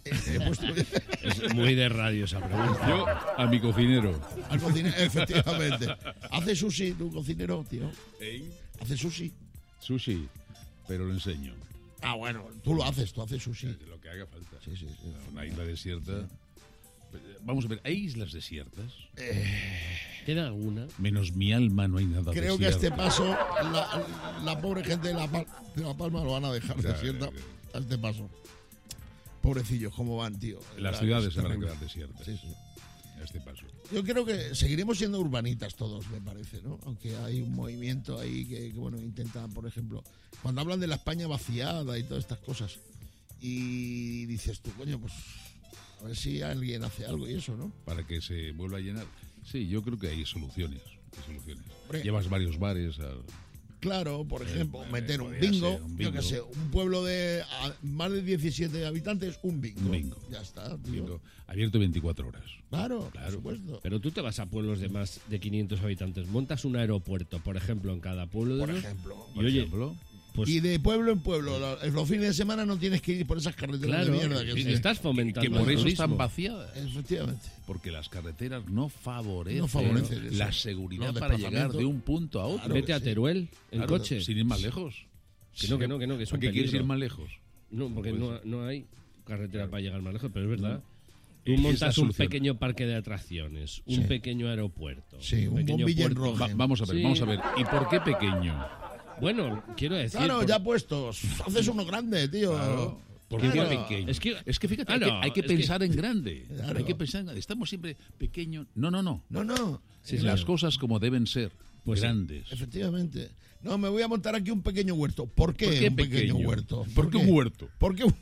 Es muy de radio esa pregunta. Yo a mi cocinero. Al cocinero, efectivamente. ¿Hace sushi tu cocinero, tío? ¿Hace sushi? Sushi, pero lo enseño. Ah, bueno, tú haces sushi. Lo que haga falta. Sí. Una isla desierta. Vamos a ver, ¿hay islas desiertas? ¿Queda alguna? Menos mi alma no hay nada Creo desierto. que a este paso la pobre gente de La Palma lo van a dejar desierta a este paso. Pobrecillos, ¿cómo van, tío? Las ciudades se van a quedar desiertas. Sí. A este paso. Yo creo que seguiremos siendo urbanitas todos, me parece, ¿no? Aunque hay un movimiento ahí que bueno, intentan, por ejemplo, cuando hablan de la España vaciada y todas estas cosas, y dices tú, coño, pues a ver si alguien hace algo y eso, ¿no? Para que se vuelva a llenar. Sí, yo creo que hay soluciones. Hombre. Llevas varios bares. Claro, por ejemplo, meter un bingo, yo qué sé, un pueblo de más de 17 habitantes, un bingo. Ya está, tío. Bingo. Abierto 24 horas. Claro, por supuesto. Pero tú te vas a pueblos de más de 500 habitantes, montas un aeropuerto, por ejemplo, en cada pueblo de Por esos, ejemplo. y oye, pues, y de pueblo en pueblo, los fines de semana no tienes que ir por esas carreteras claro, de mierda. Que estás fomentando que por el eso turismo. están vaciadas. Efectivamente. Porque las carreteras no favorecen, eso. la seguridad Los para llegar desplazamientos. de un punto a otro. Claro Vete que a sí. Teruel en Claro, coche. sin ir más lejos. Que no, que es un ¿Por qué peligro. quieres ir más lejos? No, porque no hay carretera para llegar más lejos, pero es verdad. Y Tú esa montas un solución. pequeño parque de atracciones, un pequeño aeropuerto. Sí, un pequeño bombilla en puerto. rojo. Vamos a ver, Sí. vamos a ver. ¿Y por qué pequeño? Bueno, quiero decir... Claro, por- ya puestos. Haces uno grande, tío. Claro. ¿Por qué Claro. pequeño? Es que- fíjate, Claro, hay que es que- pensar en grande. Claro. Hay que pensar en grande. Estamos siempre pequeños. No. No. Sí, Las señor. cosas como deben ser. Pues sí. grandes. Efectivamente. No, me voy a montar aquí un pequeño huerto. ¿Por qué, ¿Por qué un pequeño pequeño? huerto? ¿Por qué un huerto? ¿Por qué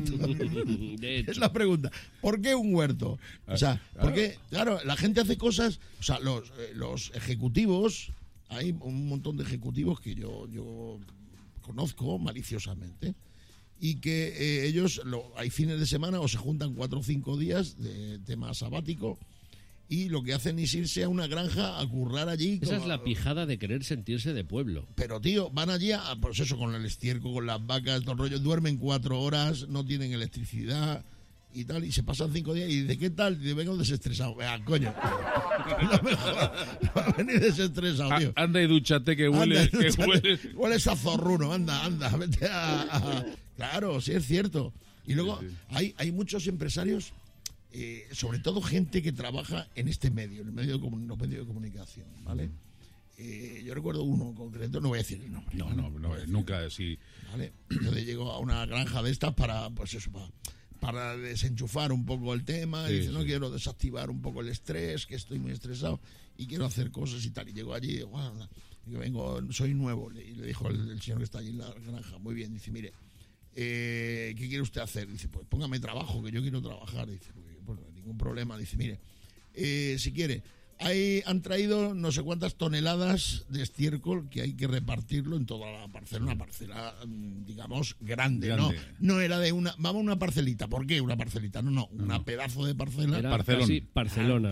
De hecho. Es la pregunta. ¿Por qué un huerto? O sea, porque, claro, la gente hace cosas. O sea, los ejecutivos, hay un montón de ejecutivos que yo conozco maliciosamente. Y que ellos, hay fines de semana o se juntan 4 o 5 días de tema sabático. Y lo que hacen es irse a una granja a currar allí. Esa como- es la pijada de querer sentirse de pueblo. Pero, tío, van allí, pues eso, con el estiércol, con las vacas, todo el rollo. Duermen 4 horas, no tienen electricidad y tal. Y se pasan 5 días y dice, ¿qué tal? Y dice, vengo desestresado. Vea, coño. No me jodas. Va a venir desestresado, tío. Anda y dúchate que huele. Anda, que huele. hueles a zorruno, anda, vete a... Claro, sí es cierto. Y luego hay muchos empresarios, sobre todo gente que trabaja en este medio, en el medio de los medios de comunicación, ¿vale? Yo recuerdo uno en concreto, no voy a decir el nombre. No, nunca así. ¿Vale? Entonces llego a una granja de estas para, pues eso, para desenchufar un poco el tema. Sí, Y dice, sí. no, quiero desactivar un poco el estrés, que estoy muy estresado y quiero hacer cosas y tal. Y llego allí y digo, bueno, soy nuevo. Y le dijo el señor que está allí en la granja, muy bien, dice, mire, ¿qué quiere usted hacer? Dice, pues póngame trabajo, que yo quiero trabajar. Dice, bueno, ningún problema. Dice, mire, si quiere, han traído no sé cuántas toneladas de estiércol que hay que repartirlo en toda la parcela, una parcela, digamos, grande. No era de una parcelita. ¿Por qué una parcelita? No, una pedazo de parcela. Era Barcelona. casi Barcelona.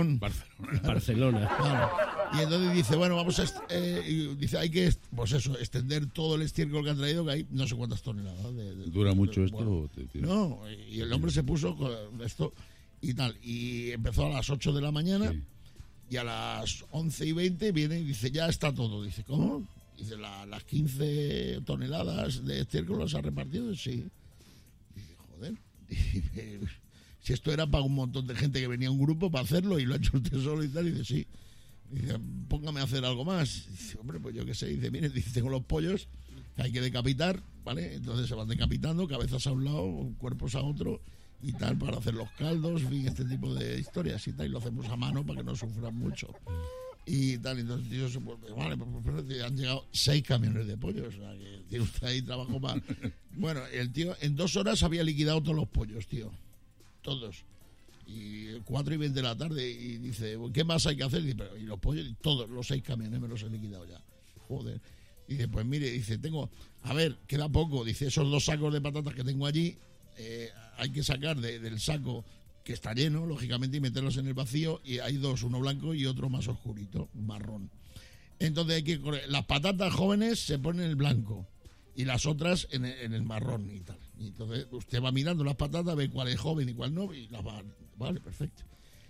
Barcelona. Claro. Y entonces dice, bueno, vamos dice, hay que, pues eso, extender todo el estiércol que han traído, que hay no sé cuántas toneladas. ¿Dura mucho esto? Bueno, no, y el hombre se puso con esto y tal. Y empezó a las 8 de la mañana. Sí. Y a las 11:20 viene y dice, ya está todo. Dice, ¿cómo? Dice, las 15 toneladas de estiércol las ha repartido. Sí. Dice, joder. Dice, si esto era para un montón de gente que venía a un grupo para hacerlo y lo ha hecho usted solo y tal. Y dice, sí. Dice, póngame a hacer algo más. Dice, hombre, pues yo qué sé. Dice, mire, dice, tengo los pollos que hay que decapitar, ¿vale? Entonces se van decapitando, cabezas a un lado, cuerpos a otro y tal, para hacer los caldos, en fin, este tipo de historias y tal, y lo hacemos a mano para que no sufran mucho. Y tal, entonces tío, vale, pues han llegado 6 camiones de pollos, o sea, que tiene usted ahí trabajo para... Bueno, el tío en 2 horas había liquidado todos los pollos, tío, todos. Y 4:20 de la tarde, y dice, ¿qué más hay que hacer? Y, dice, y los pollos, todos los 6 camiones me los he liquidado ya. Joder. Y dice, pues mire, dice, queda poco, dice, esos 2 sacos de patatas que tengo allí, hay que sacar del saco que está lleno, lógicamente, y meterlos en el vacío, y hay 2, uno blanco y otro más oscurito, marrón. Entonces las patatas jóvenes se ponen en el blanco y las otras en el marrón y tal. Y entonces usted va mirando las patatas, ve cuál es joven y cuál no, y las va... Vale, perfecto.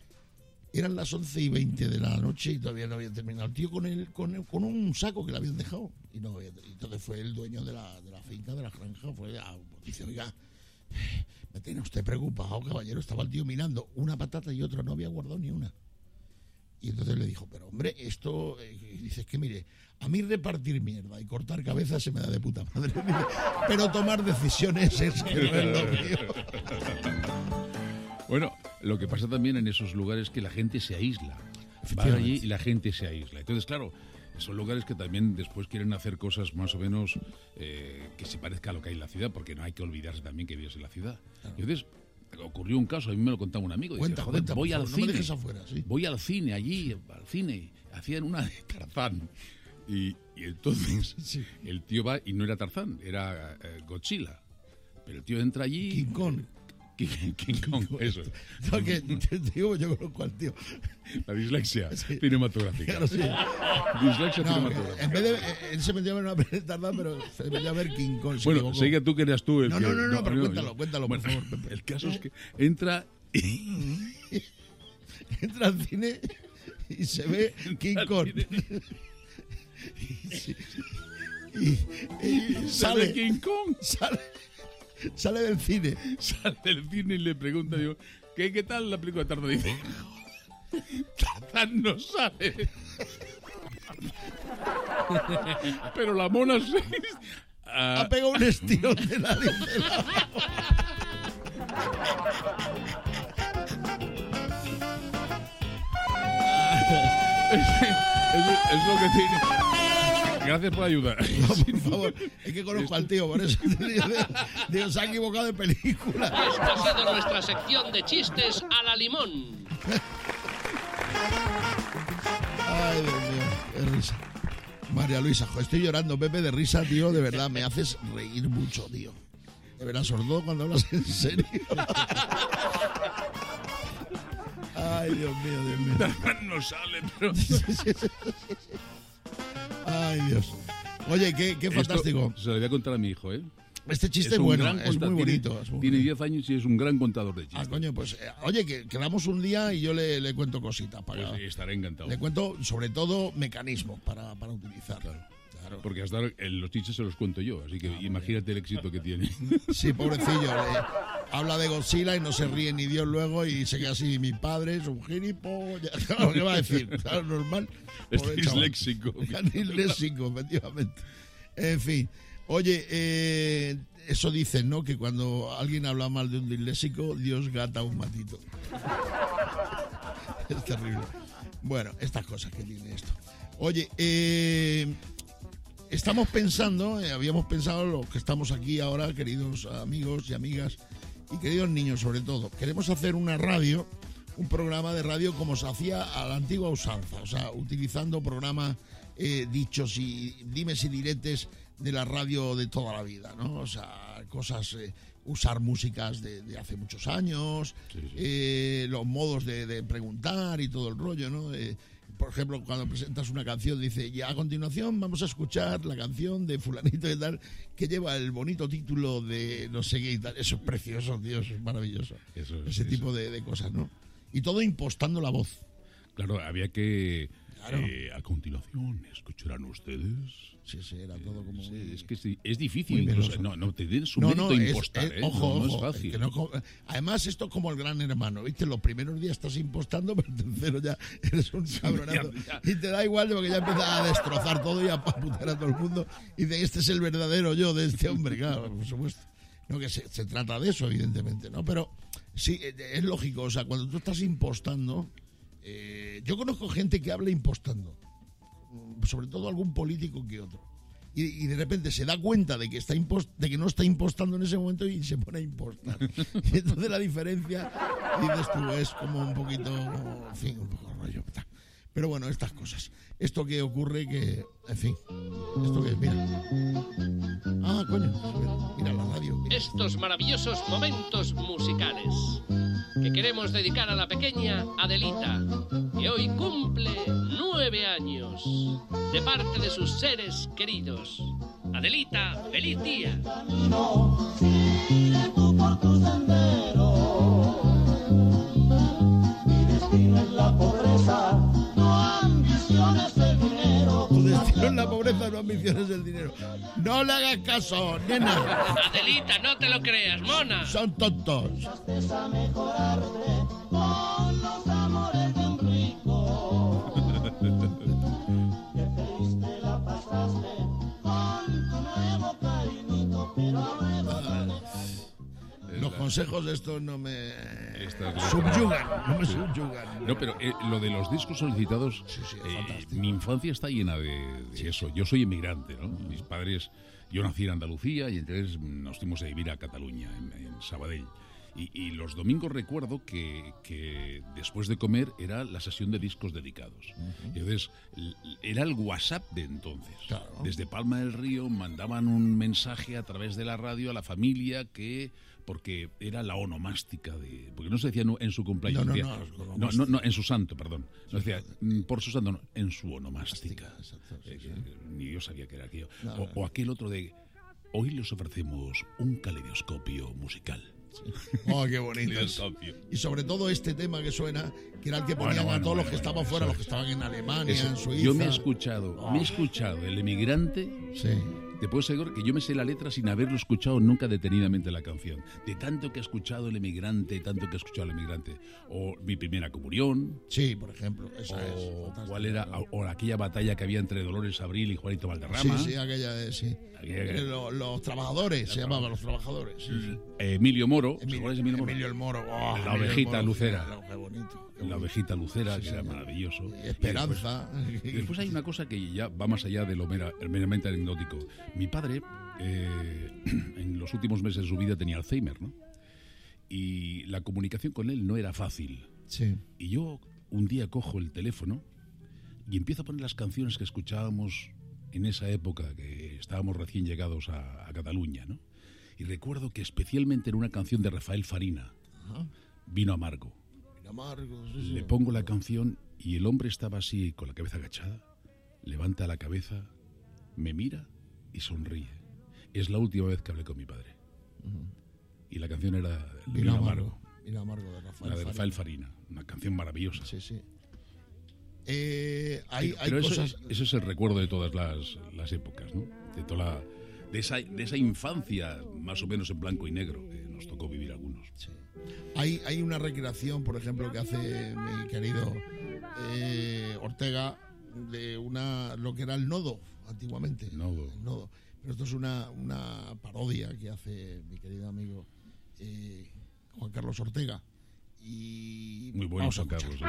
Eran las 11:20 de la noche y todavía no habían terminado. El tío con un saco que le habían dejado. Y no había, entonces fue el dueño de la finca, de la granja, dice, oiga, me tiene usted preocupado, caballero. Estaba el tío mirando una patata y otra, no había guardado ni una. Y entonces le dijo, pero hombre, esto... Y dice, es que mire, a mí repartir mierda y cortar cabezas se me da de puta madre. Pero tomar decisiones es que no es lo mío. Bueno, lo que pasa también en esos lugares es que la gente se aísla. Va allí y la gente se aísla. Entonces, claro, son lugares que también después quieren hacer cosas más o menos que se parezca a lo que hay en la ciudad, porque no hay que olvidarse también que vives en la ciudad. Claro. Y entonces ocurrió un caso, a mí me lo contaba un amigo. Dice, cuenta, voy al cine, no me dejes afuera, sí. Voy al cine allí, al cine. Hacían una de Tarzán. Y entonces el tío va, y no era Tarzán, era Godzilla. Pero el tío entra allí... King Kong. King Kong, eso. No, que, digo, yo conozco al tío. La dislexia cinematográfica. Claro, sí. Dislexia cinematográfica. En vez de... Él se metió a ver una Tarzán, pero se metió a ver King Kong. Bueno, sé que tú querías tú el No, pero cuéntalo, bueno, por favor, Pepe. El caso es que entra... entra al cine y se ve King Kong. Y sale King Kong. Sale del cine. Sale del cine y le pregunta yo, ¿qué tal la película de Tarzán? Dice, Tarzán no sale. Pero la mona se... ha pegado un estirón de la es lo que tiene. Gracias por la ayuda. No, por favor, es que conozco al tío, por eso Dios, se ha equivocado de película. Esta ha sido nuestra sección de chistes a la limón. Ay, Dios mío, qué risa. María Luisa, estoy llorando, Pepe, de risa, tío, de verdad, me haces reír mucho, tío. De verdad, sordo cuando hablas en serio. Ay, Dios mío. No sale, pero... Ay, Dios. Oye, qué fantástico. Se lo voy a contar a mi hijo, ¿eh? Este chiste es bueno, es muy bonito. Tiene 10 años y es un gran contador de chistes. Ah, coño, pues, oye, que quedamos un día y yo le cuento cositas. Pues sí, estaré encantado. Le cuento, sobre todo, mecanismos para utilizar. Claro. Porque hasta los chistes se los cuento yo, así que imagínate el éxito que tiene. Sí, pobrecillo. Habla de Godzilla y no se ríe ni Dios luego y se queda así, mi padre es un gilipollas. Claro, ¿qué va a decir? Claro, normal. Es disléxico. Disléxico, efectivamente. En fin. Oye, eso dicen, ¿no? Que cuando alguien habla mal de un disléxico, Dios gata un matito. Es terrible. Bueno, estas cosas que tiene esto. Oye, estamos pensando, habíamos pensado los que estamos aquí ahora, queridos amigos y amigas, y queridos niños sobre todo, queremos hacer una radio, un programa de radio como se hacía a la antigua usanza, o sea, utilizando programas dichos y dimes y diretes de la radio de toda la vida, ¿no? O sea, cosas, usar músicas de hace muchos años, los modos de preguntar y todo el rollo, ¿no? Por ejemplo, cuando presentas una canción, dice, y a continuación vamos a escuchar la canción de fulanito y tal, que lleva el bonito título de no sé qué y tal. Eso es precioso, tío, eso es maravilloso. Ese tipo de cosas, ¿no? Y todo impostando la voz. Claro, había que... Claro. A continuación, ¿escucharán ustedes? Sí, era todo como... Es que es difícil, incluso, no te den su mérito impostar, ojo, no es fácil. Que además, esto es como el Gran Hermano, ¿viste? Los primeros días estás impostando, pero el tercero ya eres un cabronazo. Y te da igual porque ya empiezas a destrozar todo y a putear a todo el mundo. Y de este es el verdadero yo de este hombre, claro, por supuesto. No, que se trata de eso, evidentemente, ¿no? Pero sí, es lógico, o sea, cuando tú estás impostando... yo conozco gente que habla impostando, sobre todo algún político que otro, y de repente se da cuenta de que de que no está impostando en ese momento y se pone a impostar. Y entonces la diferencia, dices tú, es como un poquito, en fin, un poco rollo. Pero bueno, estas cosas. Esto que ocurre que, en fin, esto que, mira. Ah, coño, mira la radio. Mira. Estos maravillosos momentos musicales que queremos dedicar a la pequeña Adelita, que hoy cumple 9 años, de parte de sus seres queridos. Adelita, feliz día. Sigue tú por tu sendero, mi destino es la pobreza, no ambiciones el dinero. Tu destino es la pobreza, no ambiciones el dinero. No le hagas caso, nena. Adelita, no te lo creas, mona. Son tontos. A mejorarte con los amores de un rico. consejos estos no me subyugan. No, pero lo de los discos solicitados, mi infancia está llena de eso. Yo soy inmigrante, ¿no? Mis padres, yo nací en Andalucía y entonces nos fuimos a vivir a Cataluña, en Sabadell. Y los domingos recuerdo que después de comer era la sesión de discos dedicados. Entonces, era el WhatsApp de entonces. Claro. Desde Palma del Río mandaban un mensaje a través de la radio a la familia porque era la onomástica porque no se decía en su cumpleaños. No, en su santo, perdón. No decía por su santo, no, en su onomástica. Ni yo sabía que era aquello. O aquel otro de, hoy les ofrecemos un caleidoscopio musical. Oh, qué bonito. Y sobre todo este tema que suena, que era el que ponían a todos los que estaban fuera, los que estaban en Alemania, en Suiza. Yo me he escuchado El Emigrante. Sí. Te puedo asegurar que yo me sé la letra sin haberlo escuchado nunca detenidamente la canción. De tanto que he escuchado El Emigrante, O Mi Primera Comunión. Sí, por ejemplo. ¿Cuál era? O aquella batalla que había entre Dolores Abril y Juanito Valderrama. Sí, aquella los trabajadores, se llamaban Los Trabajadores. Sí. Emilio Moro. Emilio el Moro. La ovejita lucera. Qué bonito. La ovejita lucera, que era maravilloso. Y Esperanza. Y después hay una cosa que ya va más allá de lo meramente anecdótico. Mi padre, en los últimos meses de su vida, tenía Alzheimer, ¿no? Y la comunicación con él no era fácil. Sí. Y yo un día cojo el teléfono y empiezo a poner las canciones que escuchábamos en esa época, que estábamos recién llegados a Cataluña, ¿no? Y recuerdo que especialmente en una canción de Rafael Farina, Vino Amargo. Le pongo la canción y el hombre estaba así con la cabeza agachada, levanta la cabeza, me mira y sonríe. Es la última vez que hablé con mi padre. Y la canción era Vino Amargo. Vino Amargo de Rafael, la de Rafael Farina. Una canción maravillosa. Sí. Hay cosas... Eso es el recuerdo de todas las épocas, ¿no? De esa infancia más o menos en blanco y negro que nos tocó vivir algunos. Sí. Hay una recreación, por ejemplo, que hace mi querido Ortega de lo que era el Nodo antiguamente. El Nodo. Pero esto es una parodia que hace mi querido amigo Juan Carlos Ortega. Y muy bueno, Juan Carlos.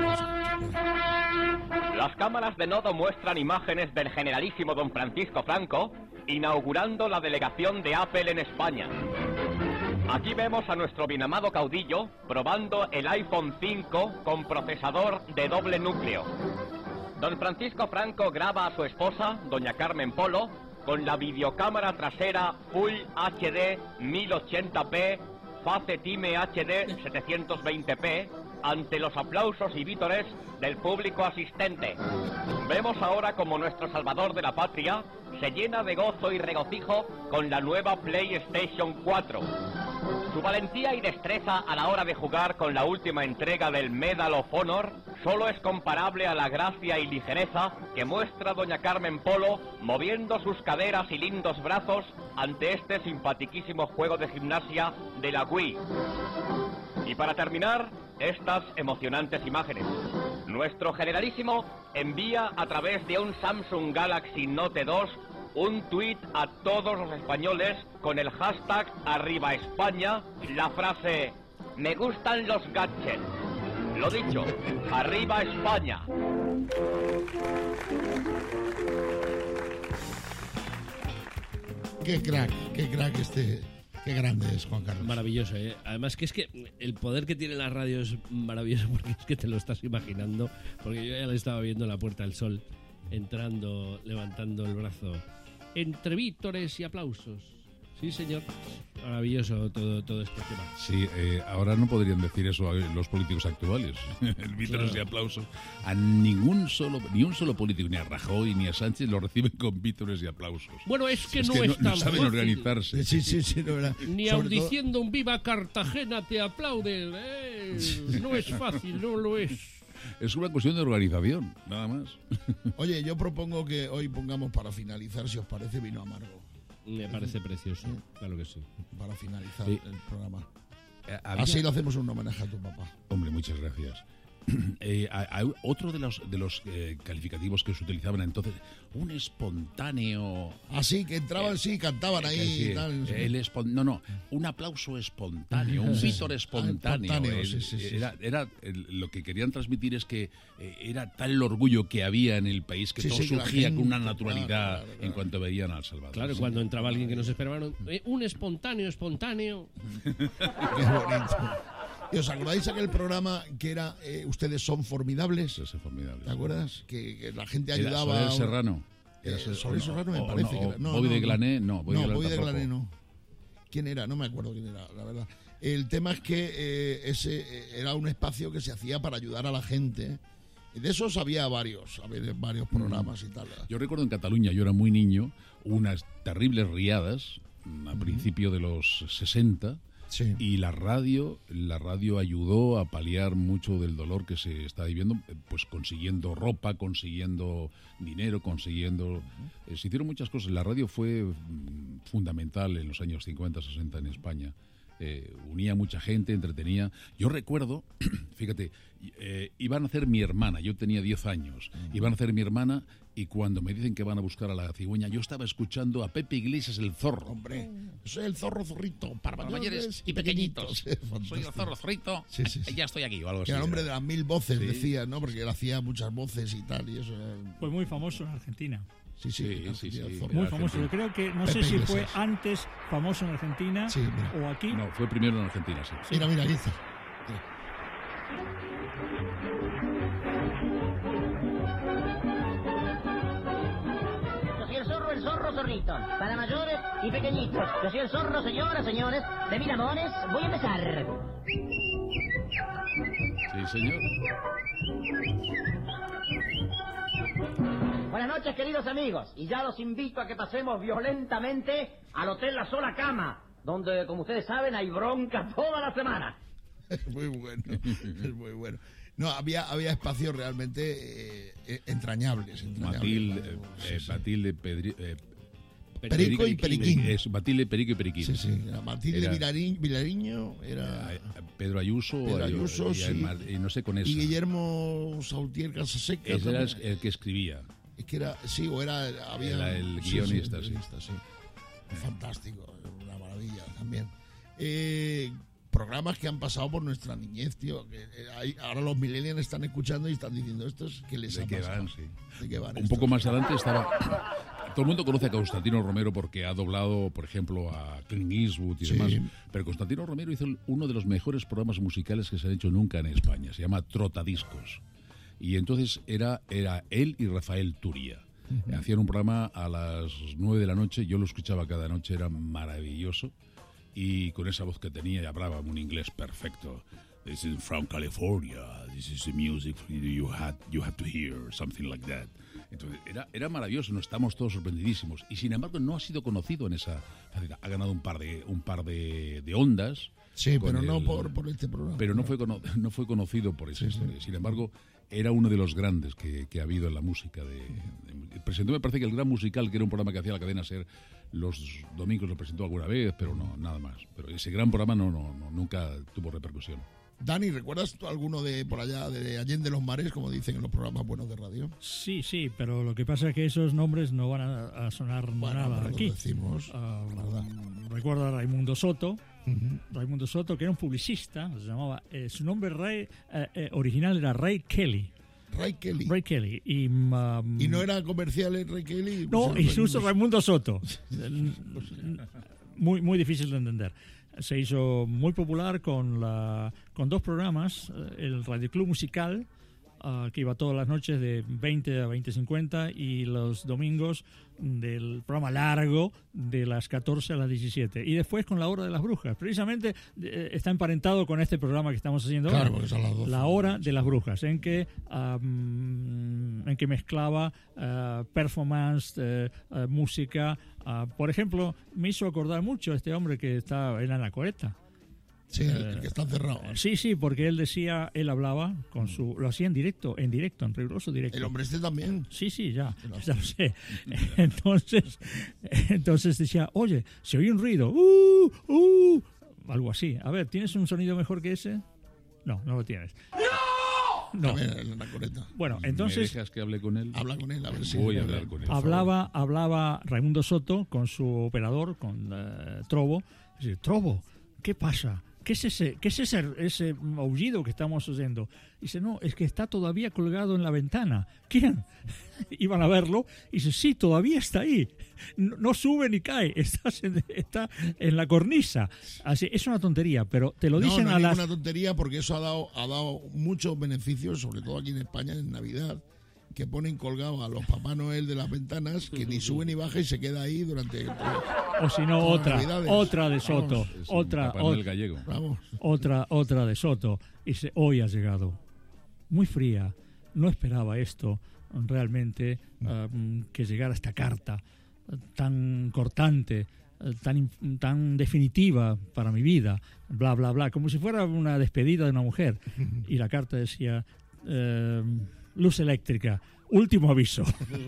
Las cámaras de Nodo muestran imágenes del generalísimo don Francisco Franco inaugurando la delegación de Apple en España. Aquí vemos a nuestro bien amado caudillo probando el iPhone 5 con procesador de doble núcleo. Don Francisco Franco graba a su esposa, doña Carmen Polo, con la videocámara trasera Full HD 1080p, Face Time HD 720p, ante los aplausos y vítores del público asistente. Vemos ahora como nuestro salvador de la patria se llena de gozo y regocijo con la nueva PlayStation 4. Su valentía y destreza a la hora de jugar con la última entrega del Medal of Honor solo es comparable a la gracia y ligereza que muestra doña Carmen Polo moviendo sus caderas y lindos brazos ante este simpatiquísimo juego de gimnasia de la Wii. Y para terminar, estas emocionantes imágenes. Nuestro generalísimo envía a través de un Samsung Galaxy Note 2 un tuit a todos los españoles con el hashtag #ArribaEspaña, la frase "Me gustan los gadgets". Lo dicho, ¡arriba España! Qué crack qué grande es Juan Carlos. Maravilloso, ¿eh? Además que es que el poder que tiene la radio es maravilloso porque es que te lo estás imaginando, porque yo ya le estaba viendo en la Puerta del Sol, entrando, levantando el brazo, entre vítores y aplausos. Sí, señor. Maravilloso todo este tema. Sí, ahora no podrían decir eso a los políticos actuales. El vítores y aplausos. A ni un solo político, ni a Rajoy ni a Sánchez, lo reciben con vítores y aplausos. Bueno, es que no es tan saben fácil organizarse. Sí, no era. Ni aun diciendo un viva Cartagena te aplauden. No es fácil, no lo es. Es una cuestión de organización, nada más. Oye, yo propongo que hoy pongamos para finalizar, si os parece, Vino Amargo. Me parece precioso, claro que sí. Para finalizar el programa. Así le hacemos un homenaje a tu papá. Hombre, muchas gracias. otro de los calificativos que se utilizaban entonces, un espontáneo. Así que entraban, sí, cantaban ahí. Sí, y tal, un aplauso espontáneo, un vítor espontáneo. Era lo que querían transmitir es que era tal el orgullo que había en el país que todo surgía con una naturalidad en cuanto veían al Salvador. Claro, cuando entraba alguien que no se esperaban, un espontáneo. Qué bonito. ¿Y os acordáis de aquel programa que era Ustedes son formidables? Son formidables. ¿Te acuerdas? Que la gente ayudaba. Era Soler Serrano. Soler Serrano me parece que era. Bobby de Glané, no. Bobby de Glané no. ¿Quién era? No me acuerdo quién era, la verdad. El tema es que ese era un espacio que se hacía para ayudar a la gente. Y de esos había varios programas y tal. Yo recuerdo en Cataluña, yo era muy niño, unas terribles riadas a principio de los 60. Sí. Y la radio ayudó a paliar mucho del dolor que se está viviendo, pues consiguiendo ropa, consiguiendo dinero, se hicieron muchas cosas. La radio fue fundamental en los años 50, 60 en España. Unía a mucha gente, entretenía. Yo recuerdo, fíjate, iban a hacer mi hermana, yo tenía 10 años, iban a hacer mi hermana, y cuando me dicen que van a buscar a la cigüeña, yo estaba escuchando a Pepe Iglesias, el zorro. Hombre, soy el zorrito, para mayores y pequeñitos. Soy el zorrito, sí. Ya estoy aquí, o algo así. Era el hombre de las 1000 voces, decía, ¿no? Porque él hacía muchas voces y tal, y eso era... Fue muy famoso en Argentina. Sí. Muy famoso. Yo creo que, no sé si fue antes famoso en Argentina o aquí. No, fue primero en Argentina, sí. Mira, aquí está. Yo soy el zorro zorrito, para mayores y pequeñitos. Yo soy el zorro, señoras, señores, de Miramones. Voy a empezar. Sí, señor. Buenas noches, queridos amigos, y ya los invito a que pasemos violentamente al Hotel La Sola Cama, donde, como ustedes saben, hay bronca toda la semana. Es muy bueno. No, había espacios realmente entrañables. Matilde, Perico y Periquín. Matilde, Perico y Periquín. Sí. Matilde Vilariño era... Pedro Ayuso, y no sé con eso. Y Guillermo Sautier Casaseca. Ese era el que escribía. Es que era, había el guionista, sí. Fantástico, una maravilla también. Programas que han pasado por nuestra niñez, tío. Ahora los millennials están escuchando y están diciendo estos que les ha pasado. ¿De qué van? Un poco más adelante estaba... Todo el mundo conoce a Constantino Romero porque ha doblado, por ejemplo, a Clint Eastwood y demás. Pero Constantino Romero hizo uno de los mejores programas musicales que se han hecho nunca en España. Se llama Trotadiscos. Y entonces era él y Rafael Turia. Hacían un programa a las 9 de la noche. Yo lo escuchaba cada noche, era maravilloso. Y con esa voz que tenía, y hablaba un inglés perfecto. This is from California. This is the music you had to hear, something like that. Entonces era maravilloso, nos estamos todos sorprendidísimos. Y sin embargo no ha sido conocido en esa faceta. Ha ganado un par de ondas. Sí, pero no por este programa. Pero no fue conocido por esa historia. Sin embargo, era uno de los grandes que ha habido en la música. Presentó, me parece que el Gran Musical, que era un programa que hacía la cadena SER los domingos, lo presentó alguna vez, pero no, nada más. Pero ese gran programa nunca tuvo repercusión. Dani, ¿recuerdas tú alguno de por allá, de Allende los Mares, como dicen en los programas buenos de radio? Sí, pero lo que pasa es que esos nombres no van a sonar nada aquí. Decimos, recuerdo a Raimundo Soto. Raimundo Soto, que era un publicista, se llamaba, su nombre original era Ray Kelly. Ray Kelly. ¿Y no era comercial Ray Kelly? No, y se usó Raimundo Soto. Muy difícil de entender. Se hizo muy popular con dos programas, el Radio Club Musical, que iba todas las noches de 20 a 20:50, y los domingos del programa largo de las 14 a las 17. Y después con La Hora de las Brujas. Precisamente está emparentado con este programa que estamos haciendo ahora. Porque son las 12. La Hora de las Brujas, en que mezclaba performance, música. Por ejemplo, me hizo acordar mucho a este hombre que está en Anacoreta. Sí, el que está cerrado. Sí, porque él hablaba lo hacía en directo, en riguroso directo. El hombre este también. Sí, ya lo sé. Entonces decía, oye, se oye un ruido, algo así. A ver, ¿tienes un sonido mejor que ese? No lo tienes. No. A ver, la anacoreta. Bueno, entonces... ¿Me dejas que hable con él? Habla con él, a ver si... Voy a hablar con él. Hablaba Raimundo Soto con su operador, con Trobo. Dice, Trobo, ¿qué pasa? ¿Qué es ese aullido que estamos oyendo? Dice, no, es que está todavía colgado en la ventana. ¿Quién? Iban a verlo y dice, sí, todavía está ahí. No sube ni cae, está en la cornisa. Así, es una tontería, pero te lo dicen no a es las... ninguna tontería, porque eso ha dado muchos beneficios, sobre todo aquí en España, en Navidad, que ponen colgados a los Papá Noel de las ventanas, que ni sube ni baja y se queda ahí durante... O si no, otra de Soto. Vamos, gallego. Otra de Soto. Dice, hoy ha llegado. Muy fría. No esperaba esto realmente, que llegara esta carta tan cortante, tan definitiva para mi vida, bla, bla, bla, como si fuera una despedida de una mujer. Y la carta decía... luz eléctrica, último aviso.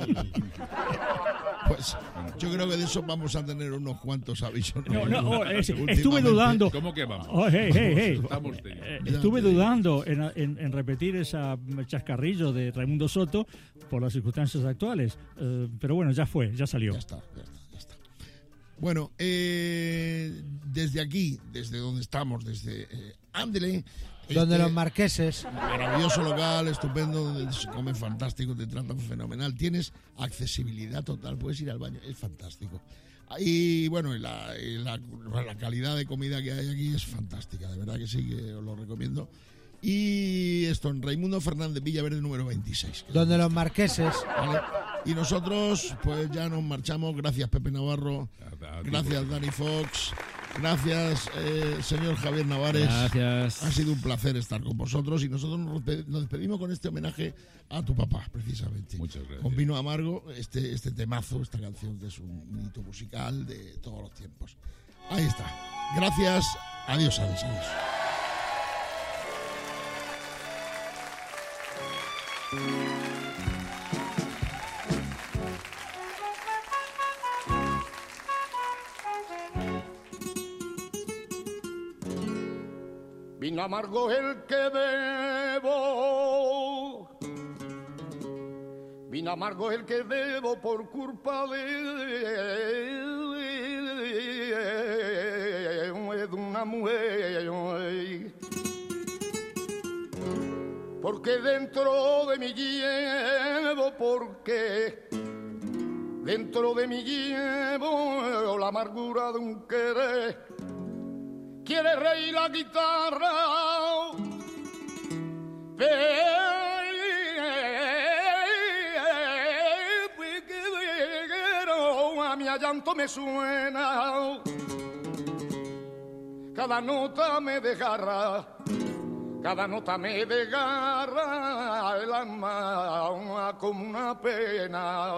Pues yo creo que de eso vamos a tener unos cuantos avisos. Estuve dudando. ¿Cómo que vamos? Estuve dudando en repetir ese chascarrillo de Raimundo Soto por las circunstancias actuales. Pero bueno, ya salió. Ya está. Bueno, desde aquí, desde donde estamos, desde Ándele, donde los marqueses. Maravilloso local, estupendo, donde se come fantástico, te tratan fenomenal. Tienes accesibilidad total, puedes ir al baño, es fantástico. Y bueno, la calidad de comida que hay aquí es fantástica, de verdad que sí, que os lo recomiendo. Y esto en Raimundo Fernández Villaverde número 26. Donde los marqueses. ¿Vale? Y nosotros pues ya nos marchamos. Gracias Pepe Navarro, gracias Dani Fox, gracias señor Javier Navares. Gracias. Ha sido un placer estar con vosotros y nosotros nos despedimos con este homenaje a tu papá, precisamente. Muchas gracias. Con Vino Amargo, este temazo, esta canción que es un hito musical de todos los tiempos. Ahí está. Gracias. Adiós. Vino amargo el que bebo, vino amargo el que bebo por culpa de una mujer. Porque dentro de mí llevo, dentro de mí llevo la amargura de un querer. Quiere reír la guitarra, pero a mi llanto me suena. Cada nota me desgarra. Cada nota me desgarra el alma como una pena.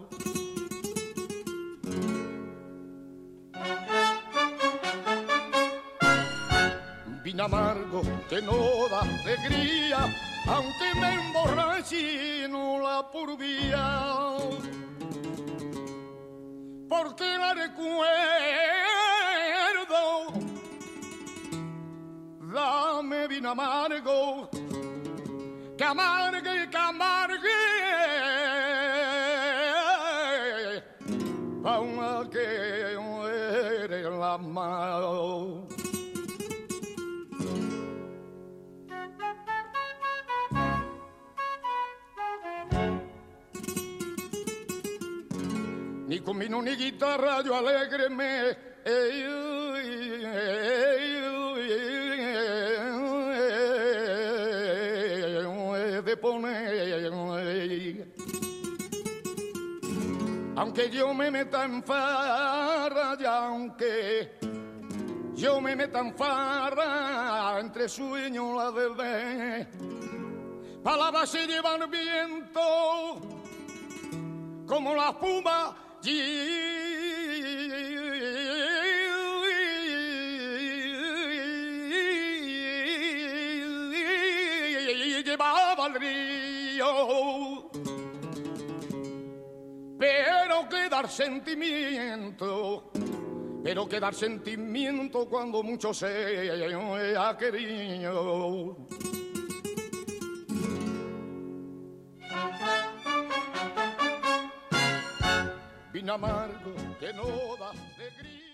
Vino amargo que no da alegría, aunque me emborrache y no la por vía. Porque la recuerdo. Dame vino amargo, que amargue, aún que muere la mano. Ni con vino ni guitarra yo alégreme, de poner. Aunque yo me meta en farra, aunque yo me meta en farra, entre sueños la bebé, palabras se llevan viento como la espuma. Llevaba al río, pero quedar sentimiento cuando mucho se ha querido. vino amargo que no da alegría.